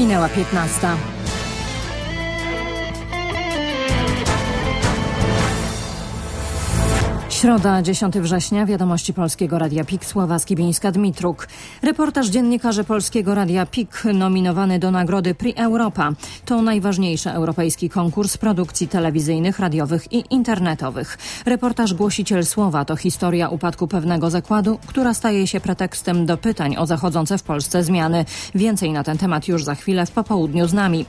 Minęła 15. Środa, 10 września, wiadomości Polskiego Radia PIK, Sława Skibińska-Dmitruk. Reportaż dziennikarzy Polskiego Radia PIK nominowany do nagrody Prix Europa. To najważniejszy europejski konkurs produkcji telewizyjnych, radiowych i internetowych. Reportaż Głosiciel Słowa to historia upadku pewnego zakładu, która staje się pretekstem do pytań o zachodzące w Polsce zmiany. Więcej na ten temat już za chwilę w popołudniu z nami.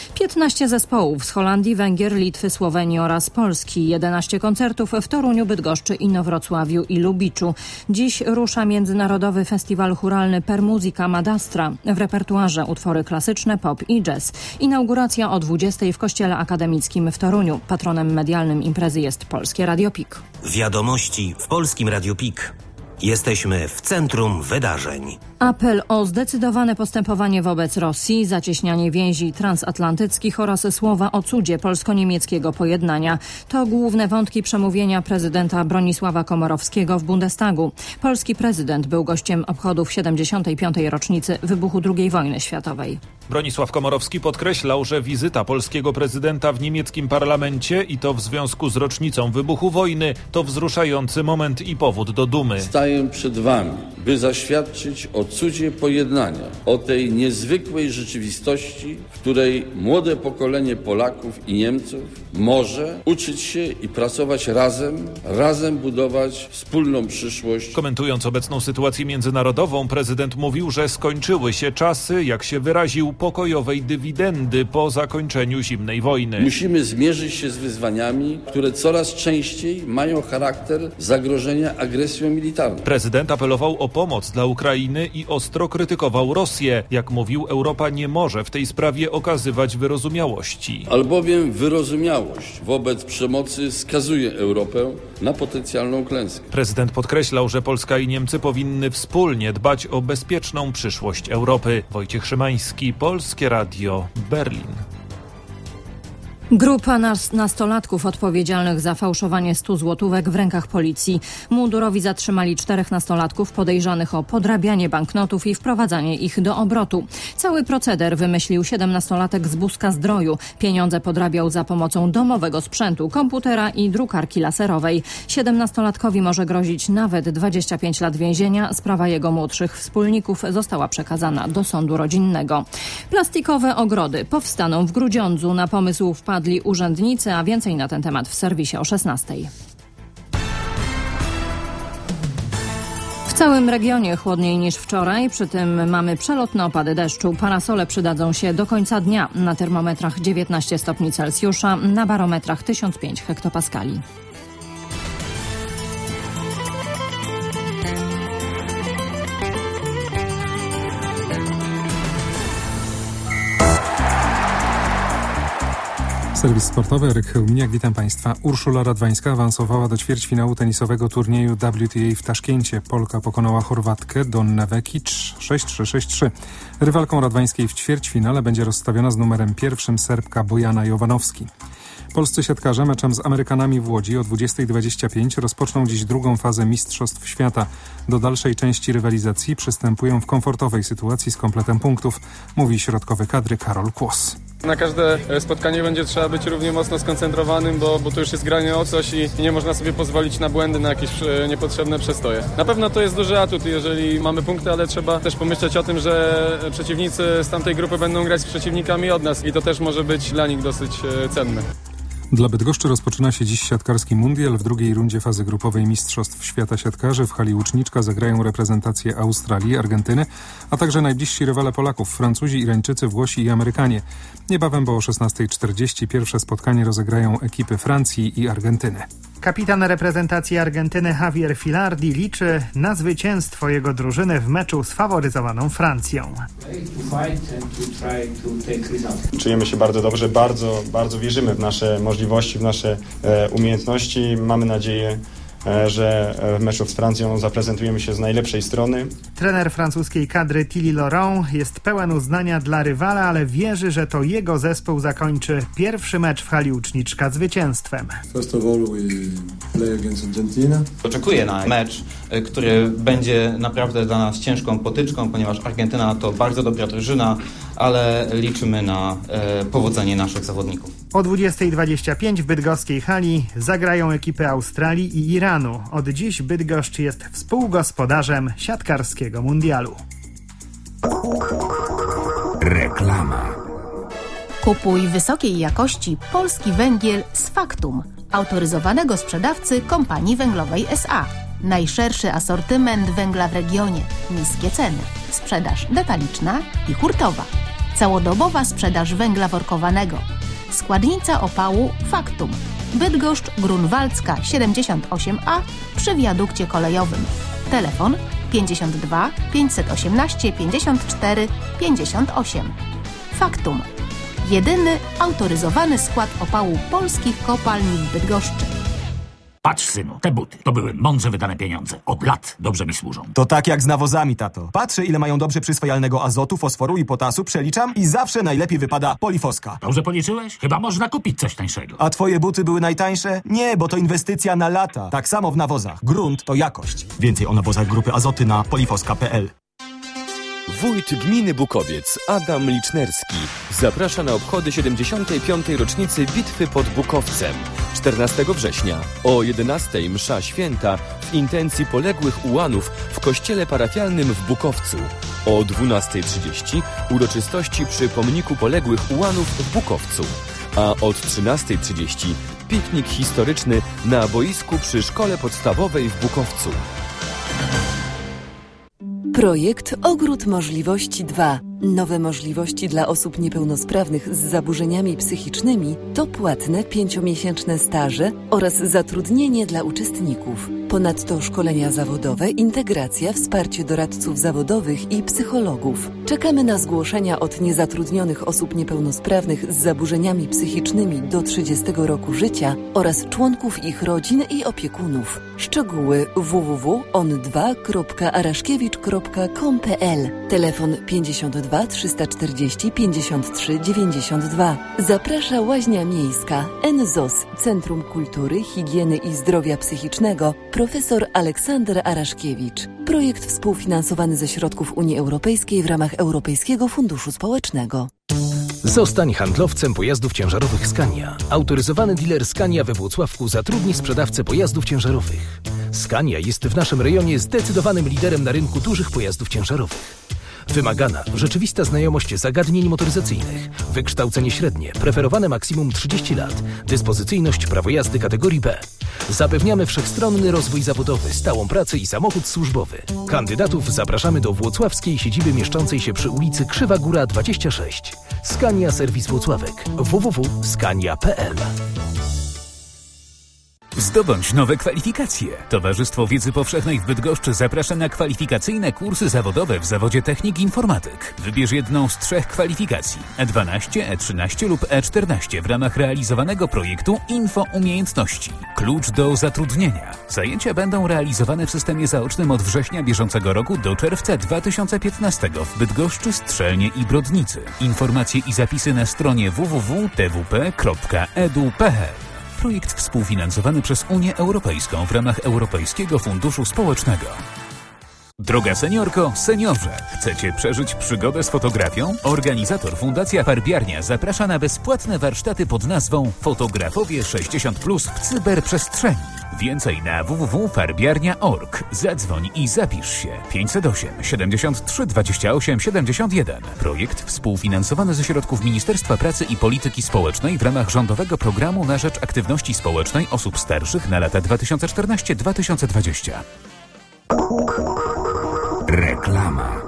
15 zespołów z Holandii, Węgier, Litwy, Słowenii oraz Polski. 11 koncertów w Toruniu, Bydgoszczy, Inowrocławiu i Lubiczu. Dziś rusza Międzynarodowy Festiwal Chóralny Per Musica Madastra. W repertuarze utwory klasyczne, pop i jazz. Inauguracja o 20:00 w Kościele Akademickim w Toruniu. Patronem medialnym imprezy jest Polskie Radio PIK. Wiadomości w Polskim Radiu PIK. Jesteśmy w centrum wydarzeń. Apel o zdecydowane postępowanie wobec Rosji, zacieśnianie więzi transatlantyckich oraz słowa o cudzie polsko-niemieckiego pojednania. To główne wątki przemówienia prezydenta Bronisława Komorowskiego w Bundestagu. Polski prezydent był gościem obchodów 75. rocznicy wybuchu II wojny światowej. Bronisław Komorowski podkreślał, że wizyta polskiego prezydenta w niemieckim parlamencie i to w związku z rocznicą wybuchu wojny to wzruszający moment i powód do dumy. Staję przed wami, by zaświadczyć o cudzie pojednania, o tej niezwykłej rzeczywistości, w której młode pokolenie Polaków i Niemców może uczyć się i pracować razem budować wspólną przyszłość. Komentując obecną sytuację międzynarodową, prezydent mówił, że skończyły się czasy, jak się wyraził, pokojowej dywidendy po zakończeniu zimnej wojny. Musimy zmierzyć się z wyzwaniami, które coraz częściej mają charakter zagrożenia agresją militarną. Prezydent apelował o pomoc dla Ukrainy i ostro krytykował Rosję. Jak mówił, Europa nie może w tej sprawie okazywać wyrozumiałości. Albowiem wyrozumiałość wobec przemocy skazuje Europę na potencjalną klęskę. Prezydent podkreślał, że Polska i Niemcy powinny wspólnie dbać o bezpieczną przyszłość Europy. Wojciech Szymański, Polskie Radio, Berlin. Grupa nastolatków odpowiedzialnych za fałszowanie 100 złotówek w rękach policji. Mundurowi zatrzymali 4 nastolatków podejrzanych o podrabianie banknotów i wprowadzanie ich do obrotu. Cały proceder wymyślił 17-latek z Buska-Zdroju. Pieniądze podrabiał za pomocą domowego sprzętu, komputera i drukarki laserowej. 17-latkowi może grozić nawet 25 lat więzienia. Sprawa jego młodszych wspólników została przekazana do sądu rodzinnego. Plastikowe ogrody powstaną w Grudziądzu. Na pomysł wpadli urzędnicy, a więcej na ten temat w serwisie o 16:00. W całym regionie chłodniej niż wczoraj, przy tym mamy przelotne opady deszczu. Parasole przydadzą się do końca dnia. Na termometrach 19 stopni Celsjusza, na barometrach 1005 hektopaskali. Serwis sportowy, Eryk Chełminiak, witam Państwa. Urszula Radwańska awansowała do ćwierćfinału tenisowego turnieju WTA w Taszkencie. Polka pokonała Chorwatkę Donnę Vekic 6-3, 6-3. Rywalką Radwańskiej w ćwierćfinale będzie rozstawiona z numerem 1 Serbka Bojana Jovanovski. Polscy siatkarze meczem z Amerykanami w Łodzi o 20:25 rozpoczną dziś drugą fazę Mistrzostw Świata. Do dalszej części rywalizacji przystępują w komfortowej sytuacji z kompletem punktów, mówi środkowy kadry Karol Kłos. Na każde spotkanie będzie trzeba być równie mocno skoncentrowanym, bo to już jest granie o coś i nie można sobie pozwolić na błędy, na jakieś niepotrzebne przestoje. Na pewno to jest duży atut, jeżeli mamy punkty, ale trzeba też pomyśleć o tym, że przeciwnicy z tamtej grupy będą grać z przeciwnikami od nas i to też może być dla nich dosyć cenne. Dla Bydgoszczy rozpoczyna się dziś siatkarski mundial. W drugiej rundzie fazy grupowej Mistrzostw Świata Siatkarzy w hali Łuczniczka zagrają reprezentacje Australii, Argentyny, a także najbliżsi rywale Polaków, Francuzi, Irańczycy, Włosi i Amerykanie. Niebawem, bo o 16:40 pierwsze spotkanie rozegrają ekipy Francji i Argentyny. Kapitan reprezentacji Argentyny Javier Filardi liczy na zwycięstwo jego drużyny w meczu z faworyzowaną Francją. Czujemy się bardzo dobrze, bardzo wierzymy w nasze możliwości, w nasze umiejętności. Mamy nadzieję, że w meczu z Francją zaprezentujemy się z najlepszej strony. Trener francuskiej kadry Thierry Laurent jest pełen uznania dla rywala, ale wierzy, że to jego zespół zakończy pierwszy mecz w hali Łuczniczka zwycięstwem. Oczekuję na mecz, który będzie naprawdę dla nas ciężką potyczką, ponieważ Argentyna to bardzo dobra drużyna, ale liczymy na powodzenie naszych zawodników. O 20:25 w bydgoskiej hali zagrają ekipy Australii i Iranu. Od dziś Bydgoszcz jest współgospodarzem siatkarskiego mundialu. Reklama. Kupuj wysokiej jakości polski węgiel z Faktum, autoryzowanego sprzedawcy Kompanii Węglowej S.A. Najszerszy asortyment węgla w regionie, niskie ceny, sprzedaż detaliczna i hurtowa, całodobowa sprzedaż węgla workowanego. Składnica opału Faktum, Bydgoszcz Grunwaldzka 78A przy wiadukcie kolejowym. Telefon 52 518 54 58. Faktum. Jedyny autoryzowany skład opału polskich kopalni w Bydgoszczy. Patrz, synu, te buty to były mądrze wydane pieniądze. Od lat dobrze mi służą. To tak jak z nawozami, tato. Patrzę, ile mają dobrze przyswajalnego azotu, fosforu i potasu, przeliczam i zawsze najlepiej wypada Polifoska. Dobrze policzyłeś? Chyba można kupić coś tańszego. A twoje buty były najtańsze? Nie, bo to inwestycja na lata. Tak samo w nawozach. Grunt to jakość. Więcej o nawozach grupy Azoty na polifoska.pl. Wójt gminy Bukowiec Adam Licznerski zaprasza na obchody 75. rocznicy Bitwy pod Bukowcem. 14 września o 11 msza święta w intencji poległych ułanów w kościele parafialnym w Bukowcu. O 12:30 uroczystości przy pomniku poległych ułanów w Bukowcu. A od 13:30 piknik historyczny na boisku przy szkole podstawowej w Bukowcu. Projekt Ogród Możliwości 2. Nowe możliwości dla osób niepełnosprawnych z zaburzeniami psychicznymi to płatne 5-miesięczne staże oraz zatrudnienie dla uczestników. Ponadto szkolenia zawodowe, integracja, wsparcie doradców zawodowych i psychologów. Czekamy na zgłoszenia od niezatrudnionych osób niepełnosprawnych z zaburzeniami psychicznymi do 30 roku życia oraz członków ich rodzin i opiekunów. Szczegóły www.on2.araszkiewicz.com.pl. Telefon 52 340 53 92. Zaprasza Łaźnia Miejska, NZOS, Centrum Kultury, Higieny i Zdrowia Psychicznego, profesor Aleksander Araszkiewicz. Projekt współfinansowany ze środków Unii Europejskiej w ramach Europejskiego Funduszu Społecznego. Zostań handlowcem pojazdów ciężarowych Scania. Autoryzowany dealer Scania we Włocławku zatrudni sprzedawcę pojazdów ciężarowych. Scania jest w naszym rejonie zdecydowanym liderem na rynku dużych pojazdów ciężarowych. Wymagana, rzeczywista znajomość zagadnień motoryzacyjnych, wykształcenie średnie, preferowane maksimum 30 lat, dyspozycyjność prawo jazdy kategorii B. Zapewniamy wszechstronny rozwój zawodowy, stałą pracę i samochód służbowy. Kandydatów zapraszamy do włocławskiej siedziby mieszczącej się przy ulicy Krzywa Góra 26. Scania Serwis Włocławek. www.scania.pl. Zdobądź nowe kwalifikacje. Towarzystwo Wiedzy Powszechnej w Bydgoszczy zaprasza na kwalifikacyjne kursy zawodowe w zawodzie technik informatyk. Wybierz jedną z 3 kwalifikacji: E12, E13 lub E14 w ramach realizowanego projektu Info Umiejętności. Klucz do zatrudnienia. Zajęcia będą realizowane w systemie zaocznym od września bieżącego roku do czerwca 2015 w Bydgoszczy, Strzelnie i Brodnicy. Informacje i zapisy na stronie www.twp.edu.pl. Projekt współfinansowany przez Unię Europejską w ramach Europejskiego Funduszu Społecznego. Droga seniorko, seniorze, chcecie przeżyć przygodę z fotografią? Organizator Fundacja Farbiarnia zaprasza na bezpłatne warsztaty pod nazwą Fotografowie 60+ w cyberprzestrzeni. Więcej na www.farbiarnia.org. Zadzwoń i zapisz się. 508 73 28 71. Projekt współfinansowany ze środków Ministerstwa Pracy i Polityki Społecznej w ramach rządowego programu na rzecz aktywności społecznej osób starszych na lata 2014-2020. Reklama.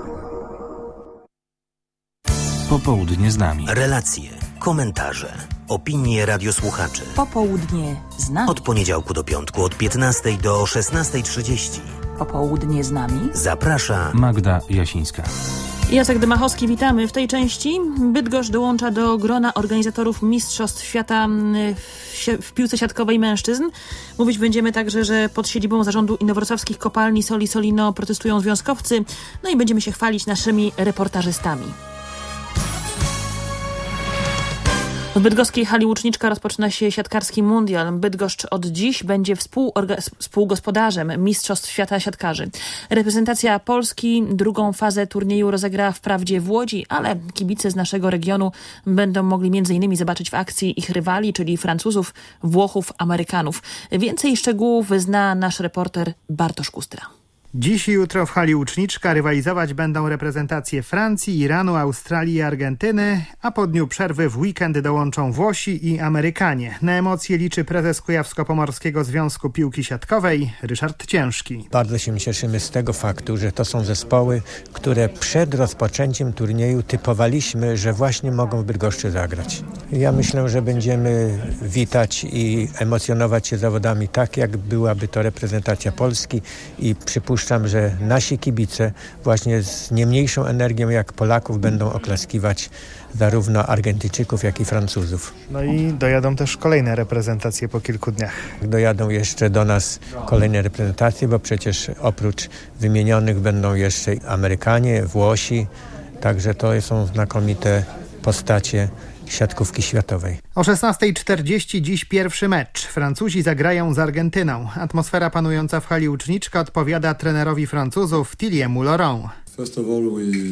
Popołudnie z nami. Relacje, komentarze, opinie radiosłuchaczy. Popołudnie z nami. Od poniedziałku do piątku od 15 do 16:30. Popołudnie z nami. Zaprasza Magda Jasińska. Jacek Dymachowski, witamy. W tej części Bydgoszcz dołącza do grona organizatorów Mistrzostw Świata w piłce siatkowej mężczyzn. Mówić będziemy także, że pod siedzibą Zarządu Inowrocławskich Kopalni Soli Solino protestują związkowcy. No i będziemy się chwalić naszymi reportażystami. W bydgoskiej hali Łuczniczka rozpoczyna się siatkarski mundial. Bydgoszcz od dziś będzie współgospodarzem Mistrzostw Świata Siatkarzy. Reprezentacja Polski drugą fazę turnieju rozegra wprawdzie w Łodzi, ale kibice z naszego regionu będą mogli m.in. zobaczyć w akcji ich rywali, czyli Francuzów, Włochów, Amerykanów. Więcej szczegółów zna nasz reporter Bartosz Kustra. Dziś i jutro w hali Łuczniczka rywalizować będą reprezentacje Francji, Iranu, Australii i Argentyny, a po dniu przerwy w weekend dołączą Włosi i Amerykanie. Na emocje liczy prezes Kujawsko-Pomorskiego Związku Piłki Siatkowej Ryszard Ciężki. Bardzo się cieszymy z tego faktu, że to są zespoły, które przed rozpoczęciem turnieju typowaliśmy, że właśnie mogą w Bydgoszczy zagrać. Ja myślę, że będziemy witać i emocjonować się zawodami tak, jak byłaby to reprezentacja Polski i przypuszczam, że nasi kibice właśnie z nie mniejszą energią jak Polaków będą oklaskiwać zarówno Argentyńczyków, jak i Francuzów. No i dojadą też kolejne reprezentacje po kilku dniach. Dojadą jeszcze do nas kolejne reprezentacje, bo przecież oprócz wymienionych będą jeszcze Amerykanie, Włosi, także to są znakomite postacie siatkówki światowej. O 16:40 dziś pierwszy mecz. Francuzi zagrają z Argentyną. Atmosfera panująca w hali Łuczniczka odpowiada trenerowi Francuzów Thilliemu Laurent. First of all,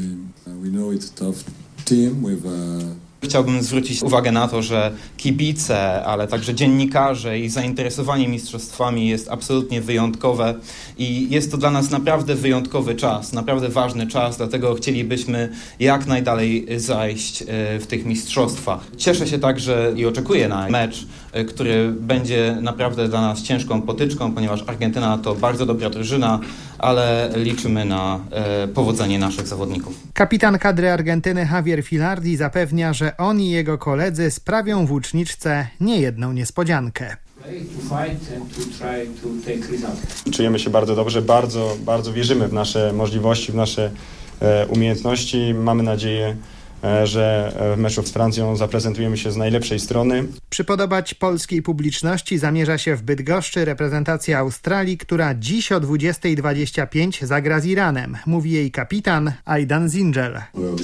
we know it's a tough team with Chciałbym zwrócić uwagę na to, że kibice, ale także dziennikarze i zainteresowanie mistrzostwami jest absolutnie wyjątkowe i jest to dla nas naprawdę wyjątkowy czas, naprawdę ważny czas, dlatego chcielibyśmy jak najdalej zajść w tych mistrzostwach. Cieszę się także i oczekuję na mecz, który będzie naprawdę dla nas ciężką potyczką, ponieważ Argentyna to bardzo dobra drużyna, ale liczymy na powodzenie naszych zawodników. Kapitan kadry Argentyny Javier Filardi zapewnia, że on i jego koledzy sprawią w Łuczniczce niejedną niespodziankę. Czujemy się bardzo dobrze, bardzo wierzymy w nasze możliwości, w nasze umiejętności. Mamy nadzieję, że w meczu z Francją zaprezentujemy się z najlepszej strony. Przypodobać polskiej publiczności zamierza się w Bydgoszczy reprezentacja Australii, która dziś o 20:25 zagra z Iranem, mówi jej kapitan Aidan Zingel.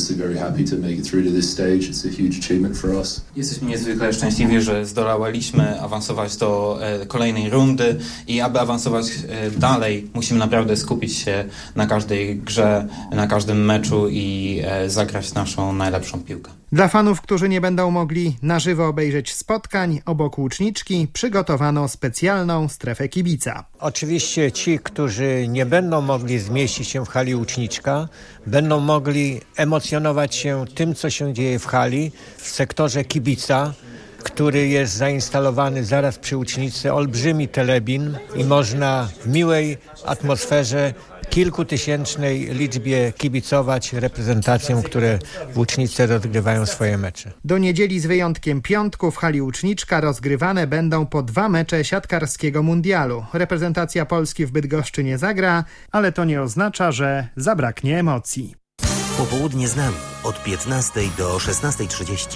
Jesteśmy niezwykle szczęśliwi, że zdołaliśmy awansować do kolejnej rundy i aby awansować dalej, musimy naprawdę skupić się na każdej grze, na każdym meczu i zagrać naszą najlepszą piłkę. Dla fanów, którzy nie będą mogli na żywo obejrzeć spotkań, obok Łuczniczki przygotowano specjalną strefę kibica. Oczywiście ci, którzy nie będą mogli zmieścić się w hali Łuczniczka, będą mogli emocjonować się tym, co się dzieje w hali, w sektorze kibica, który jest zainstalowany zaraz przy Łucznicy, olbrzymi telebin i można w miłej atmosferze kilkutysięcznej liczbie kibicować reprezentacjom, które w Łucznicy rozgrywają swoje mecze. Do niedzieli z wyjątkiem piątku w hali Łuczniczka rozgrywane będą po 2 mecze siatkarskiego mundialu. Reprezentacja Polski w Bydgoszczy nie zagra, ale to nie oznacza, że zabraknie emocji. Popołudnie z nami od 15 do 16:30.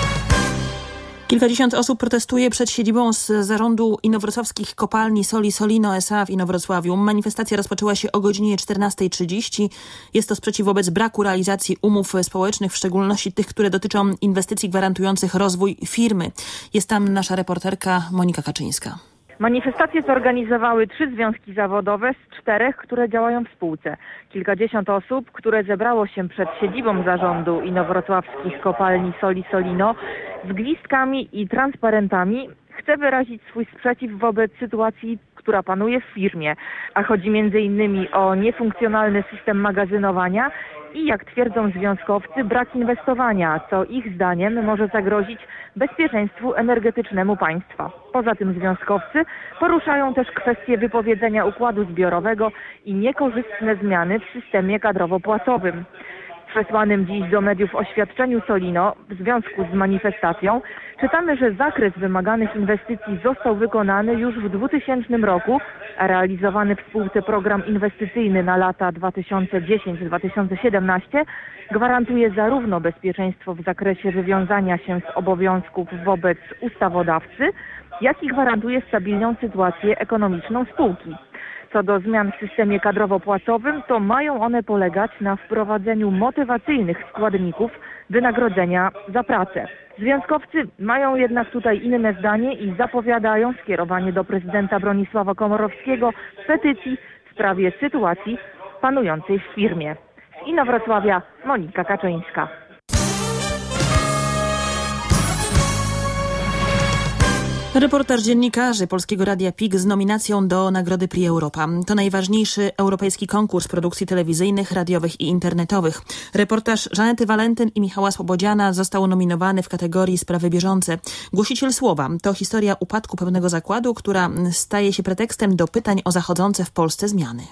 Kilkadziesiąt osób protestuje przed siedzibą z zarządu inowrocławskich kopalni Soli Solino S.A. w Inowrocławiu. Manifestacja rozpoczęła się o godzinie 14:30. Jest to sprzeciw wobec braku realizacji umów społecznych, w szczególności tych, które dotyczą inwestycji gwarantujących rozwój firmy. Jest tam nasza reporterka Monika Kaczyńska. Manifestacje zorganizowały 3 związki zawodowe z 4, które działają w spółce. Kilkadziesiąt osób, które zebrało się przed siedzibą zarządu inowrocławskich kopalni Soli Solino z gwizdkami i transparentami chce wyrazić swój sprzeciw wobec sytuacji, która panuje w firmie. A chodzi m.in. o niefunkcjonalny system magazynowania i, jak twierdzą związkowcy, brak inwestowania, co ich zdaniem może zagrozić bezpieczeństwu energetycznemu państwa. Poza tym związkowcy poruszają też kwestię wypowiedzenia układu zbiorowego i niekorzystne zmiany w systemie kadrowo-płacowym. W przesłanym dziś do mediów oświadczeniu Solino w związku z manifestacją czytamy, że zakres wymaganych inwestycji został wykonany już w 2000 roku, a realizowany w spółce program inwestycyjny na lata 2010-2017 gwarantuje zarówno bezpieczeństwo w zakresie wywiązania się z obowiązków wobec ustawodawcy, jak i gwarantuje stabilną sytuację ekonomiczną spółki. Co do zmian w systemie kadrowo-płacowym, to mają one polegać na wprowadzeniu motywacyjnych składników wynagrodzenia za pracę. Związkowcy mają jednak tutaj inne zdanie i zapowiadają skierowanie do prezydenta Bronisława Komorowskiego petycji w sprawie sytuacji panującej w firmie. Z Inowrocławia Monika Kaczyńska. Reportaż dziennikarzy Polskiego Radia PIK z nominacją do Nagrody Prix Europa. To najważniejszy europejski konkurs produkcji telewizyjnych, radiowych i internetowych. Reportaż Żanety Walentyn i Michała Słobodziana został nominowany w kategorii Sprawy bieżące. Głosiciel słowa to historia upadku pewnego zakładu, która staje się pretekstem do pytań o zachodzące w Polsce zmiany.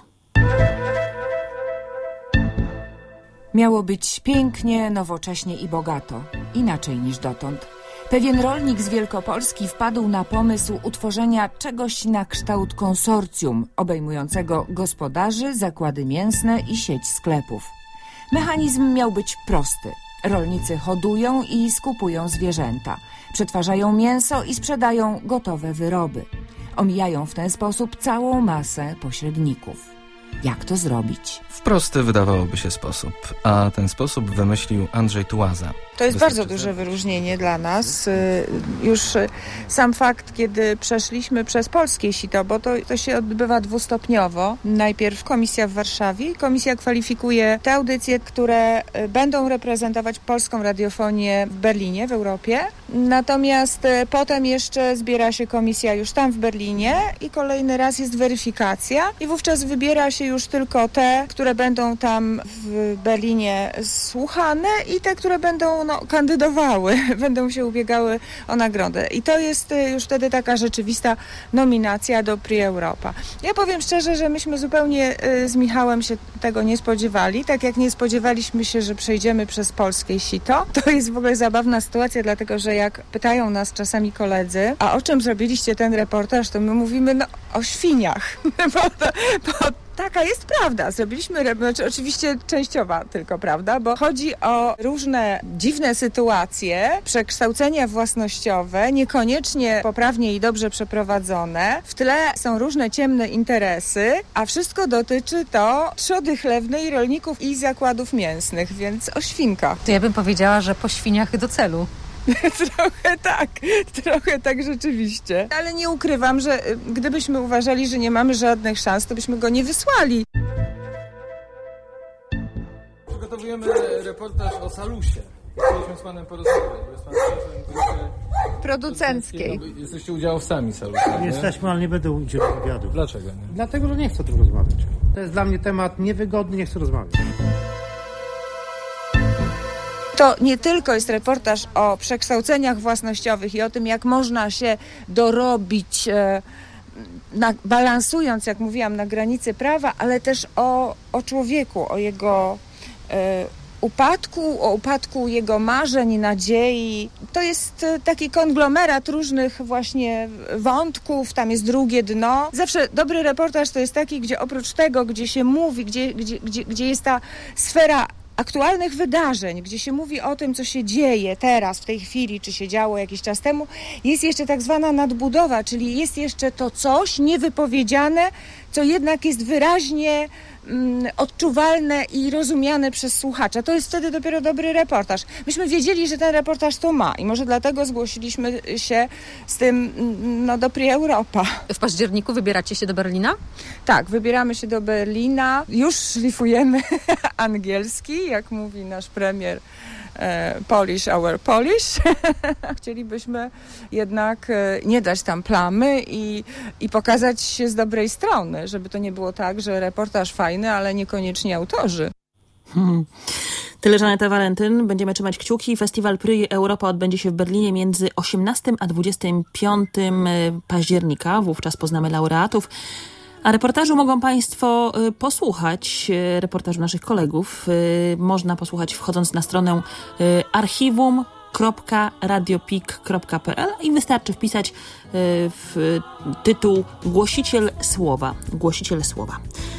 Miało być pięknie, nowocześnie i bogato. Inaczej niż dotąd. Pewien rolnik z Wielkopolski wpadł na pomysł utworzenia czegoś na kształt konsorcjum, obejmującego gospodarzy, zakłady mięsne i sieć sklepów. Mechanizm miał być prosty. Rolnicy hodują i skupują zwierzęta, przetwarzają mięso i sprzedają gotowe wyroby. Omijają w ten sposób całą masę pośredników. Jak to zrobić? W prosty wydawałoby się sposób, a ten sposób wymyślił Andrzej Tułaza. To jest bardzo duże wyróżnienie dla nas. Już sam fakt, kiedy przeszliśmy przez polskie sito, bo to się odbywa dwustopniowo. Najpierw komisja w Warszawie. Komisja kwalifikuje te audycje, które będą reprezentować polską radiofonię w Berlinie, w Europie. Natomiast potem jeszcze zbiera się komisja już tam w Berlinie i kolejny raz jest weryfikacja i wówczas wybiera się już tylko te, które będą tam w Berlinie słuchane i te, które będą kandydowały, będą się ubiegały o nagrodę. I to jest już wtedy taka rzeczywista nominacja do Prix Europa. Ja powiem szczerze, że myśmy zupełnie z Michałem się tego nie spodziewali, tak jak nie spodziewaliśmy się, że przejdziemy przez polskie sito. To jest w ogóle zabawna sytuacja, dlatego że jak pytają nas czasami koledzy, a o czym zrobiliście ten reportaż, to my mówimy o świniach. bo taka jest prawda. Zrobiliśmy, oczywiście częściowa tylko prawda, bo chodzi o różne dziwne sytuacje, przekształcenia własnościowe, niekoniecznie poprawnie i dobrze przeprowadzone. W tle są różne ciemne interesy, a wszystko dotyczy to trzody chlewnej, rolników i zakładów mięsnych, więc o świnkach. To ja bym powiedziała, że po świniach do celu. Trochę tak rzeczywiście. Ale nie ukrywam, że gdybyśmy uważali, że nie mamy żadnych szans, to byśmy go nie wysłali. Przygotowujemy reportaż o Salusie. Chcieliśmy z panem porozmawiać, bo jest pan szefem grupy producenckiej. Jesteście udziałowcami Salusa, nie? Jesteśmy, ale nie będę udzielał wywiadu. Dlaczego nie? Dlatego, że nie chcę o tym rozmawiać. To jest dla mnie temat niewygodny, nie chcę rozmawiać. To nie tylko jest reportaż o przekształceniach własnościowych i o tym, jak można się dorobić, balansując, jak mówiłam, na granicy prawa, ale też o człowieku, o jego upadku, o upadku jego marzeń, nadziei. To jest taki konglomerat różnych właśnie wątków, tam jest drugie dno. Zawsze dobry reportaż to jest taki, gdzie oprócz tego, gdzie się mówi, gdzie jest ta sfera aktualnych wydarzeń, gdzie się mówi o tym, co się dzieje teraz, w tej chwili, czy się działo jakiś czas temu, jest jeszcze tak zwana nadbudowa, czyli jest jeszcze to coś niewypowiedziane, co jednak jest wyraźnie odczuwalne i rozumiane przez słuchacza. To jest wtedy dopiero dobry reportaż. Myśmy wiedzieli, że ten reportaż to ma i może dlatego zgłosiliśmy się z tym do Prix Europa. W październiku wybieracie się do Berlina? Tak, wybieramy się do Berlina. Już szlifujemy angielski, jak mówi nasz premier. Polish our Polish. Chcielibyśmy jednak nie dać tam plamy i pokazać się z dobrej strony, żeby to nie było tak, że reportaż fajny, ale niekoniecznie autorzy. Tyle Żaneta Walentyn. Będziemy trzymać kciuki. Festiwal Prix Europa odbędzie się w Berlinie między 18 a 25 października. Wówczas poznamy laureatów. A reportażu mogą Państwo posłuchać, reportażu naszych kolegów. Można posłuchać wchodząc na stronę archiwum.radiopik.pl i wystarczy wpisać w tytuł Głosiciel Słowa. Głosiciel Słowa.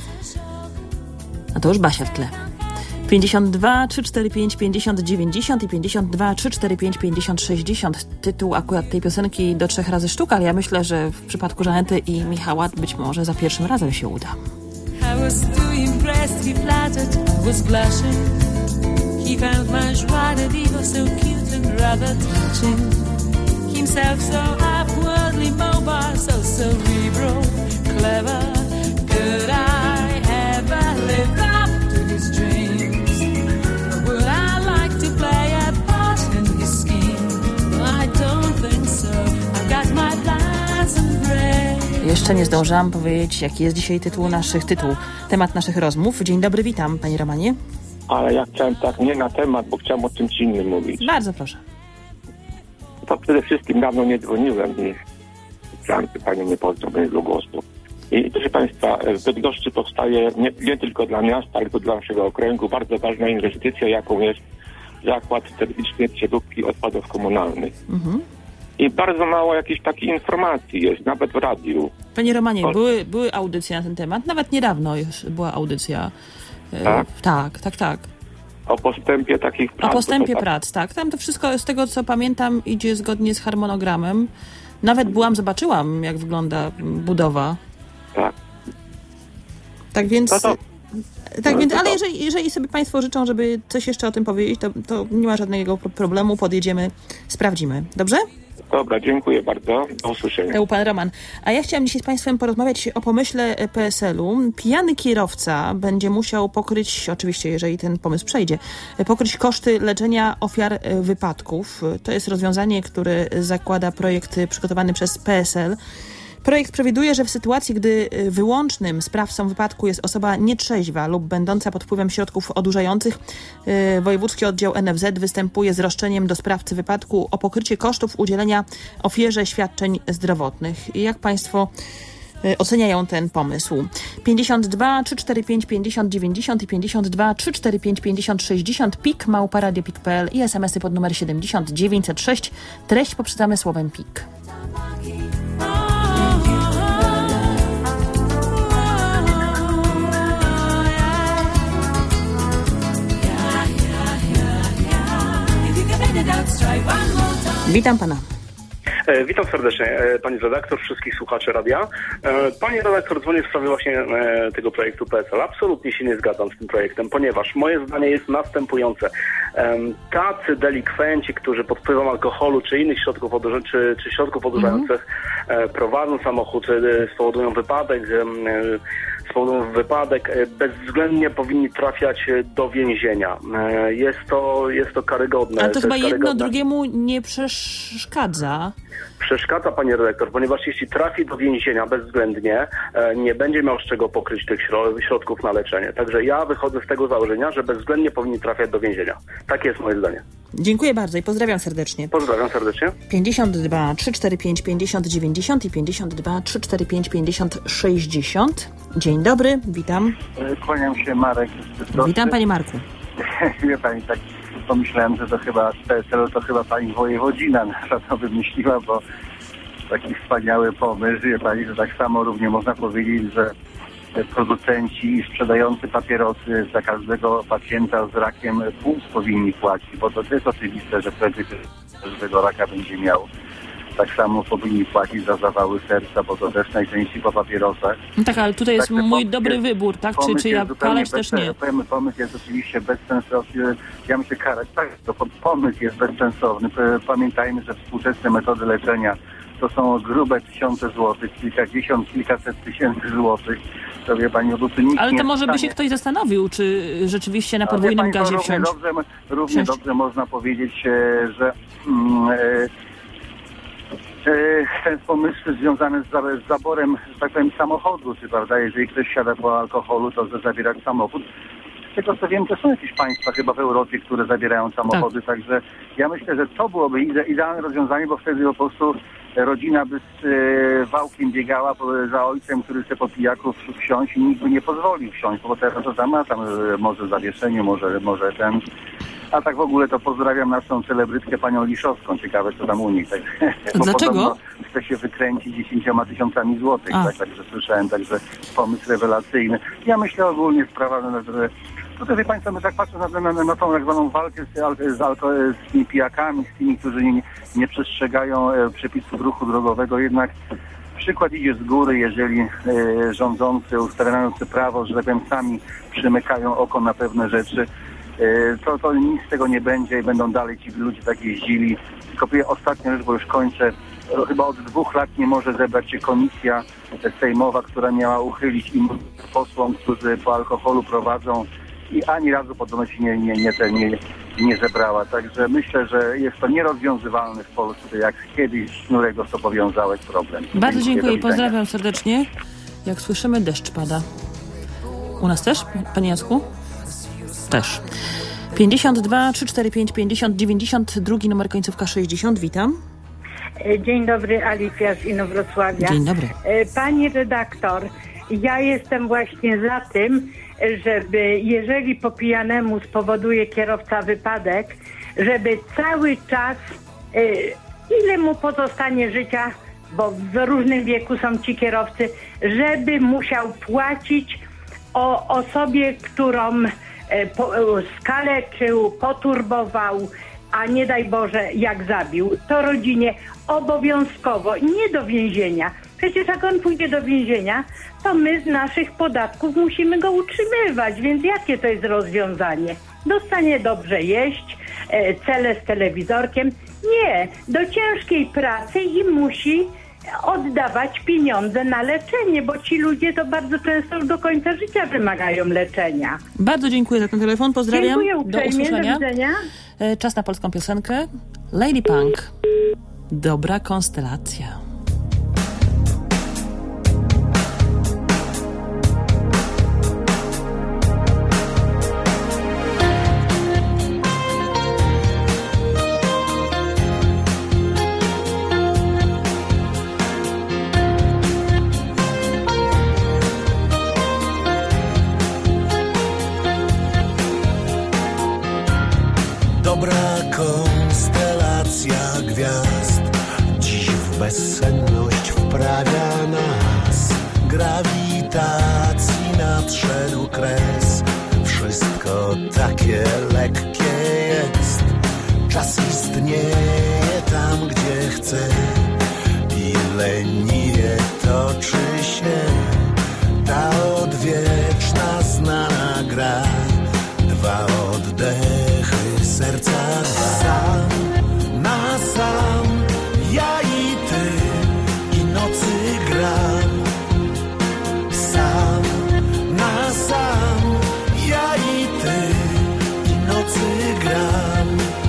A to już Basia w tle. 52 345 50 90 i 52 345 50 60. Tytuł akurat tej piosenki do 3 razy sztuka, ale ja myślę, że w przypadku Żanety i Michała być może za pierwszym razem się uda. I was too impressed, he flattered, was blushing. He He found my joie de vivre so cute and rather touching. Himself so upwardly mobile, so cerebral, clever. Could I ever live up to his dreams? Or would I like to play a part in his scheme? I don't think so. I've got my plans and prayers. Jeszcze nie zdążyłam powiedzieć, jaki jest dzisiaj temat naszych rozmów. Dzień dobry, witam, panie Romanie. Ale ja chciałem tak nie na temat, bo chciałem o czymś innym mówić. Bardzo proszę. To przede wszystkim dawno nie dzwoniłem i chciałem, czy pani mnie pozdrowił mojego głosu. I proszę państwa, w Bydgoszczy powstaje nie tylko dla miasta, ale dla naszego okręgu bardzo ważna inwestycja, jaką jest zakład termicznej przeróbki odpadów komunalnych. I bardzo mało jakichś takich informacji jest, nawet w radiu. Panie Romanie, były audycje na ten temat, nawet niedawno już była audycja. Tak. O postępie takich prac. O postępie prac, tak. Tam to wszystko, z tego co pamiętam, idzie zgodnie z harmonogramem. Nawet zobaczyłam, jak wygląda budowa. Tak. Tak więc... ale jeżeli sobie państwo życzą, żeby coś jeszcze o tym powiedzieć, to nie ma żadnego problemu, podjedziemy, sprawdzimy. Dobrze? Dobra, dziękuję bardzo. Do usłyszenia. To był pan Roman. A ja chciałam dzisiaj z państwem porozmawiać o pomyśle PSL-u. Pijany kierowca będzie musiał pokryć, oczywiście jeżeli ten pomysł przejdzie, pokryć koszty leczenia ofiar wypadków. To jest rozwiązanie, które zakłada projekt przygotowany przez PSL. Projekt przewiduje, że w sytuacji, gdy wyłącznym sprawcą wypadku jest osoba nietrzeźwa lub będąca pod wpływem środków odurzających, wojewódzki oddział NFZ występuje z roszczeniem do sprawcy wypadku o pokrycie kosztów udzielenia ofierze świadczeń zdrowotnych. I jak państwo oceniają ten pomysł? 52 345 50 90 i 52 345 50 60, PIK, @radiopik.pl i SMS-y pod numer 70 906. Treść poprzedzamy słowem PIK. Witam pana. Witam serdecznie pani redaktor, wszystkich słuchaczy radia. Pani redaktor, dzwonię w sprawie właśnie tego projektu PSL. Absolutnie się nie zgadzam z tym projektem, ponieważ moje zdanie jest następujące. Tacy delikwenci, którzy pod wpływem alkoholu czy innych środków środków odurzających prowadzą samochód, spowodują wypadek, bezwzględnie powinni trafiać do więzienia. Jest to karygodne. Ale to chyba jedno drugiemu nie przeszkadza. Przeszkadza, pani redaktor, ponieważ jeśli trafi do więzienia bezwzględnie, nie będzie miał z czego pokryć tych środków na leczenie. Także ja wychodzę z tego założenia, że bezwzględnie powinni trafiać do więzienia. Takie jest moje zdanie. Dziękuję bardzo i pozdrawiam serdecznie. Pozdrawiam serdecznie. 52 345 50 90 i 52 345 50 60. Dzień dobry, witam. Kłaniam się, Marek. Witam, panie Marku. Wie pani, tak pomyślałem, że to chyba PSL, to chyba pani wojewodzina to wymyśliła, bo taki wspaniały pomysł, wie pani, że tak samo równie można powiedzieć, że producenci i sprzedający papierosy za każdego pacjenta z rakiem płuc powinni płacić, bo to jest oczywiste, że prędzej każdego raka będzie miał. Tak samo powinni płacić za zawały serca, bo to też najczęściej po papierosach. No tak, ale tutaj jest mój dobry wybór, tak? Czy ja palać też nie? Pomysł jest oczywiście bezsensowny. Ja myślę, karać, tak, to pomysł jest bezsensowny. Pamiętajmy, że współczesne metody leczenia to są grube tysiące złotych, kilkadziesiąt, kilkaset tysięcy złotych. To wie pani, ale to może by się ktoś zastanowił, czy rzeczywiście na podwójnym gazie wsiąść. Równie dobrze można powiedzieć, że ten pomysł związany z zaborem, że tak powiem, samochodu, czy prawda, jeżeli ktoś siada po alkoholu, to zabierać samochód. Z tego co wiem, to są jakieś państwa chyba w Europie, które zabierają samochody, także ja myślę, że to byłoby idealne rozwiązanie, bo wtedy po prostu rodzina by z wałkiem biegała za ojcem, który chce po pijaku wsiąść i nikt by nie pozwolił wsiąść, bo teraz to tam ma może zawieszenie, może ten. A tak w ogóle to pozdrawiam naszą celebrytkę, panią Liszowską. Ciekawe, co tam u niej. Tak. Dlaczego? Chce się wykręcić 10 000 złotych. Także słyszałem, także pomysł rewelacyjny. Ja myślę ogólnie sprawa, że tutaj, wie państwo, my tak patrzę na tą tak zwaną walkę z tymi pijakami, z tymi, którzy nie przestrzegają przepisów ruchu drogowego. Jednak przykład idzie z góry, jeżeli rządzący, ustalający prawo, że tak powiem, sami przymykają oko na pewne rzeczy. to nic z tego nie będzie i będą dalej ci ludzie tak jeździli. Tylko ostatnia rzecz, bo już kończę. Chyba od 2 lat nie może zebrać się komisja sejmowa, która miała uchylić im posłom, którzy po alkoholu prowadzą i ani razu podobno się nie zebrała. Także myślę, że jest to nierozwiązywalny w Polsce, jak kiedyś Sznurek to powiązałeś problem. Bardzo dziękuję i pozdrawiam serdecznie. Jak słyszymy, deszcz pada. U nas też, panie Jacku? Też. 52 345 50 92, numer końcówka 60. Witam. Dzień dobry, Alicja z Inowrocławia. Dzień dobry. Pani redaktor, ja jestem właśnie za tym, żeby jeżeli po pijanemu spowoduje kierowca wypadek, żeby cały czas, ile mu pozostanie życia, bo w różnym wieku są ci kierowcy, żeby musiał płacić o osobie, którą skaleczył, poturbował, a nie daj Boże, jak zabił, to rodzinie obowiązkowo, nie do więzienia. Przecież jak on pójdzie do więzienia, to my z naszych podatków musimy go utrzymywać, więc jakie to jest rozwiązanie? Dostanie dobrze jeść, cele z telewizorkiem? Nie, do ciężkiej pracy i musi oddawać pieniądze na leczenie, bo ci ludzie to bardzo często już do końca życia wymagają leczenia. Bardzo dziękuję za ten telefon, pozdrawiam. Dziękuję uprzejmie, do usłyszenia. do widzenia. Czas na polską piosenkę. Lady Punk. Dobra konstelacja. Bezsenność wprawia nas, grawitacji nadszedł kres. Wszystko takie lekkie jest, czas istnieje tam, gdzie chce i leniwie toczy się ta odwieczna znana gra. 2 oddechy serca, 2 sam na sam. Ja i ty i nocy gram, sam na sam. Ja i ty i nocy gram.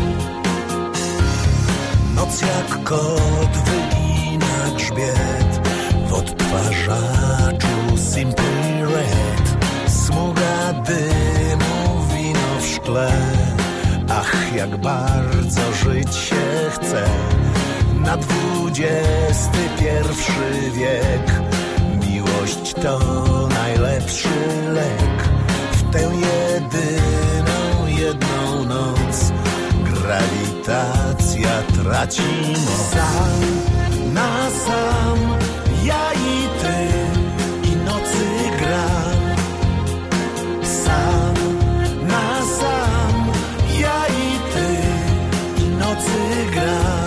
Noc jak kot wygina grzbiet w odtwarzaczu Simply Red. Smuga dymu, wino w szkle. Ach, jak bardzo żyć się chce. Na XXI wiek miłość to najlepszy lek. W tę jedną noc grawitacja traci moc. Sam na sam, ja i ty i nocy gram. Sam na sam, ja i ty i nocy gram.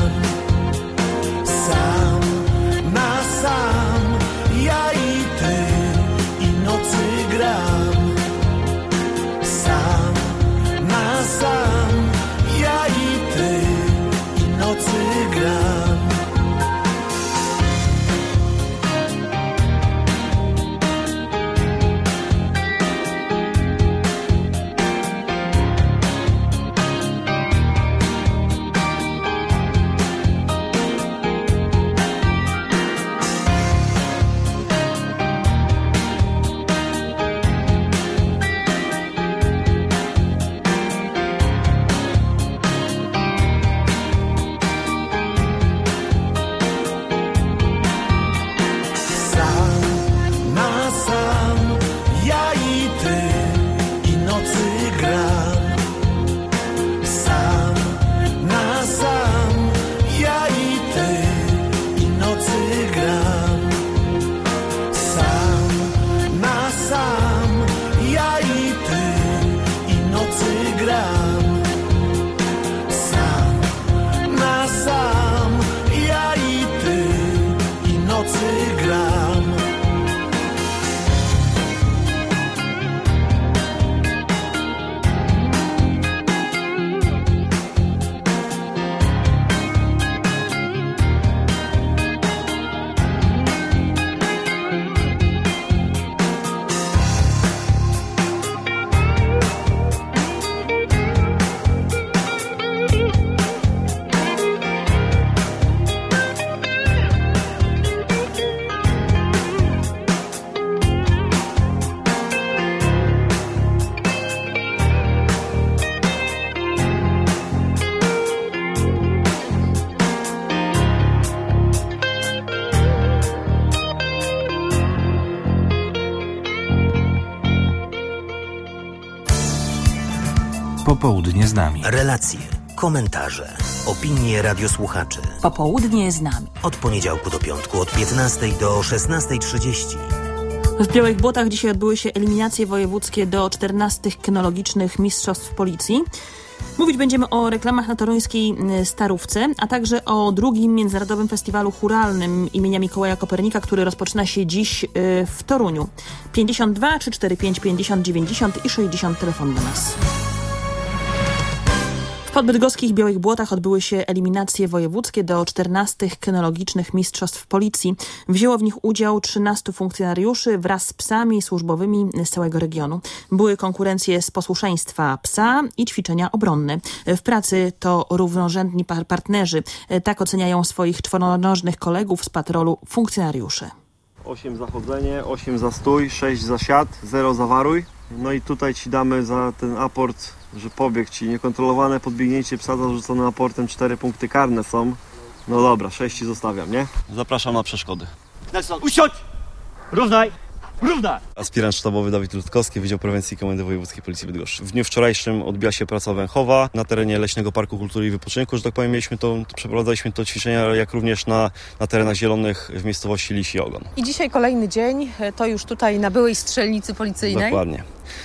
Sam na sam, ja i ty i nocy gram. Sam na sam, ja i ty i nocy gram. Popołudnie z nami. Relacje, komentarze, opinie radiosłuchaczy. Popołudnie z nami. Od poniedziałku do piątku od 15 do 16:30. W Białych Błotach dzisiaj odbyły się eliminacje wojewódzkie do 14 kynologicznych mistrzostw policji. Mówić będziemy o reklamach na toruńskiej Starówce, a także o drugim Międzynarodowym Festiwalu Chóralnym imienia Mikołaja Kopernika, który rozpoczyna się dziś w Toruniu. 52 345 50 90 i 60 telefon do nas. W podbydgoskich Białych Błotach odbyły się eliminacje wojewódzkie do 14 kynologicznych mistrzostw policji. Wzięło w nich udział 13 funkcjonariuszy wraz z psami służbowymi z całego regionu. Były konkurencje z posłuszeństwa psa i ćwiczenia obronne. W pracy to równorzędni partnerzy. Tak oceniają swoich czworonożnych kolegów z patrolu funkcjonariusze. 8 za chodzenie, 8 za stój, 6 za siad, 0 za waruj. No i tutaj Ci damy za ten aport, że pobieg Ci niekontrolowane podbiegnięcie psa zarzucone aportem, 4 punkty karne są. No dobra, 6 Ci zostawiam, nie? Zapraszam na przeszkody. Nelson, usiądź! Równaj! Równaj! Aspirant sztabowy Dawid Rutkowski, Wydział Prewencji Komendy Wojewódzkiej Policji Bydgoszczy. W dniu wczorajszym odbyła się praca węchowa na terenie Leśnego Parku Kultury i Wypoczynku, że tak powiem, przeprowadzaliśmy to ćwiczenia, jak również na terenach zielonych w miejscowości Lisi Ogon. I dzisiaj kolejny dzień, to już tutaj na byłej strzelnicy policyjnej. Dokładnie.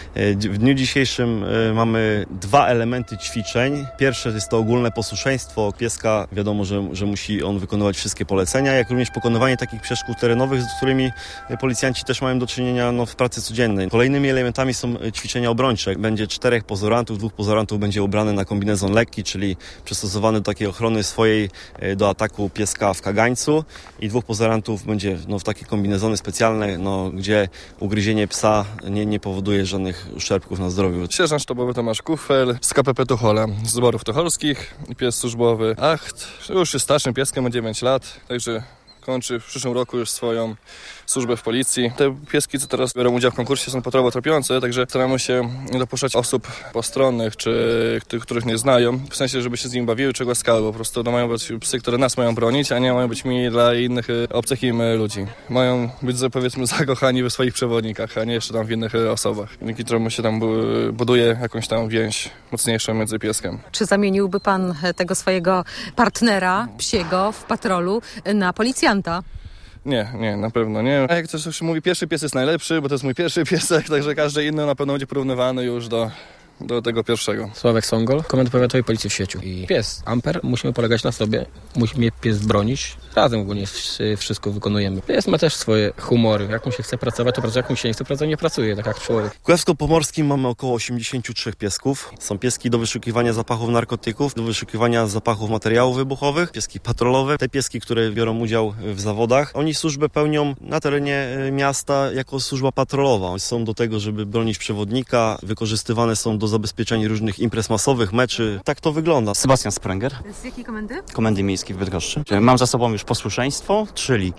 W dniu dzisiejszym mamy 2 elementy ćwiczeń. Pierwsze jest to ogólne posłuszeństwo pieska. Wiadomo, że musi on wykonywać wszystkie polecenia, jak również pokonywanie takich przeszkód terenowych, z którymi policjanci też mają do czynienia w pracy codziennej. Kolejnymi elementami są ćwiczenia obrończe. Będzie 4 pozorantów, 2 pozorantów będzie ubrane na kombinezon lekki, czyli przystosowany do takiej ochrony swojej do ataku pieska w kagańcu, i 2 pozorantów będzie w takie kombinezony specjalne, gdzie ugryzienie psa nie powoduje żadnych uszczerbków na zdrowiu. Sierżant sztabowy Tomasz Kufel z KPP Tuchola, z Zborów Tucholskich, i pies służbowy Acht. Już jest starszym pieskiem, ma 9 lat, także kończy w przyszłym roku już swoją służbę w policji. Te pieski, co teraz biorą udział w konkursie, są patrolowo tropiące, także staramy się nie dopuszczać osób postronnych, czy tych, których nie znają, w sensie, żeby się z nim bawiły, czy głaskały. Po prostu mają być psy, które nas mają bronić, a nie mają być mili dla innych obcych im ludzi. Mają być, powiedzmy, zakochani we swoich przewodnikach, a nie jeszcze tam w innych osobach. Dzięki któremu się tam buduje jakąś tam więź mocniejszą między pieskiem. Czy zamieniłby pan tego swojego partnera psiego w patrolu na policjanta? Nie, na pewno nie. Jak to się mówi, pierwszy pies jest najlepszy, bo to jest mój pierwszy piesek, także każdy inny na pewno będzie porównywany już do tego pierwszego. Sławek Songol, Komenda Powiatowej Policji w Sieciu. I pies Amper, musimy polegać na sobie, musi mnie pies bronić. Razem ogólnie wszystko wykonujemy. Pies ma też swoje humory. Jak mu się chce pracować, to pracuje, jak mu się nie chce pracować, nie pracuje, tak jak człowiek. W Kujawsko-Pomorskim mamy około 83 piesków. Są pieski do wyszukiwania zapachów narkotyków, do wyszukiwania zapachów materiałów wybuchowych, pieski patrolowe. Te pieski, które biorą udział w zawodach, oni służbę pełnią na terenie miasta jako służba patrolowa. Są do tego, żeby bronić przewodnika, wykorzystywane są do zabezpieczenia różnych imprez masowych, meczy. Tak to wygląda. Sebastian Sprenger. Z jakiej komendy? Komendy Miejskiej w Bydgoszczy. Mam za sobą już posłuszeństwo, czyli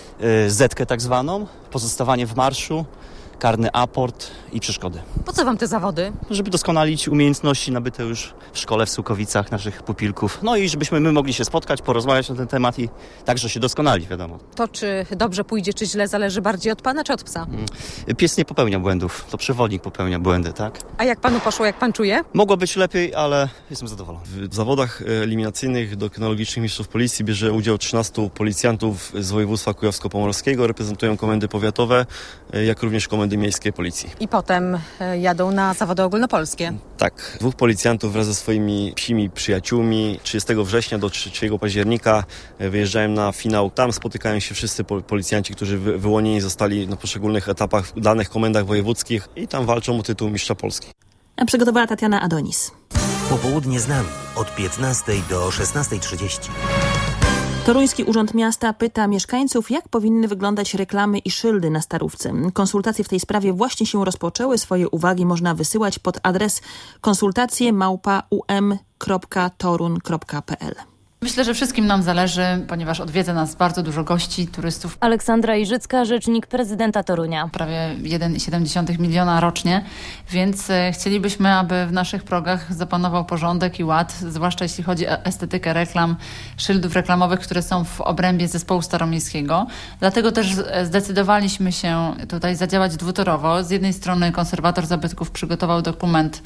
zetkę tak zwaną, pozostawanie w marszu, karny aport i przeszkody. Po co wam te zawody? Żeby doskonalić umiejętności nabyte już w szkole w Sułkowicach naszych pupilków. No i żebyśmy my mogli się spotkać, porozmawiać na ten temat i także się doskonalić, wiadomo. To czy dobrze pójdzie, czy źle, zależy bardziej od pana, czy od psa? Pies nie popełnia błędów, to przewodnik popełnia błędy, tak? A jak panu poszło, jak pan czuje? Mogło być lepiej, ale jestem zadowolony. W zawodach eliminacyjnych do kynologicznych mistrzów policji bierze udział 13 policjantów z województwa kujawsko-pomorskiego, reprezentują komendy powiatowe, jak również komendy miejskiej policji. I potem jadą na zawody ogólnopolskie. Tak. 2 policjantów wraz ze swoimi psimi przyjaciółmi 30 września do 3 października wyjeżdżają na finał. Tam spotykają się wszyscy policjanci, którzy wyłonieni zostali na poszczególnych etapach w danych komendach wojewódzkich i tam walczą o tytuł mistrza Polski. A przygotowała Tatiana Adonis. Popołudnie z nami od 15 do 16:30. Toruński Urząd Miasta pyta mieszkańców, jak powinny wyglądać reklamy i szyldy na Starówce. Konsultacje w tej sprawie właśnie się rozpoczęły. Swoje uwagi można wysyłać pod adres konsultacje@um.torun.pl. Myślę, że wszystkim nam zależy, ponieważ odwiedza nas bardzo dużo gości, turystów. Aleksandra Iżycka, rzecznik prezydenta Torunia. Prawie 1,7 miliona rocznie, więc chcielibyśmy, aby w naszych progach zapanował porządek i ład, zwłaszcza jeśli chodzi o estetykę reklam, szyldów reklamowych, które są w obrębie zespołu staromiejskiego. Dlatego też zdecydowaliśmy się tutaj zadziałać dwutorowo. Z jednej strony konserwator zabytków przygotował dokument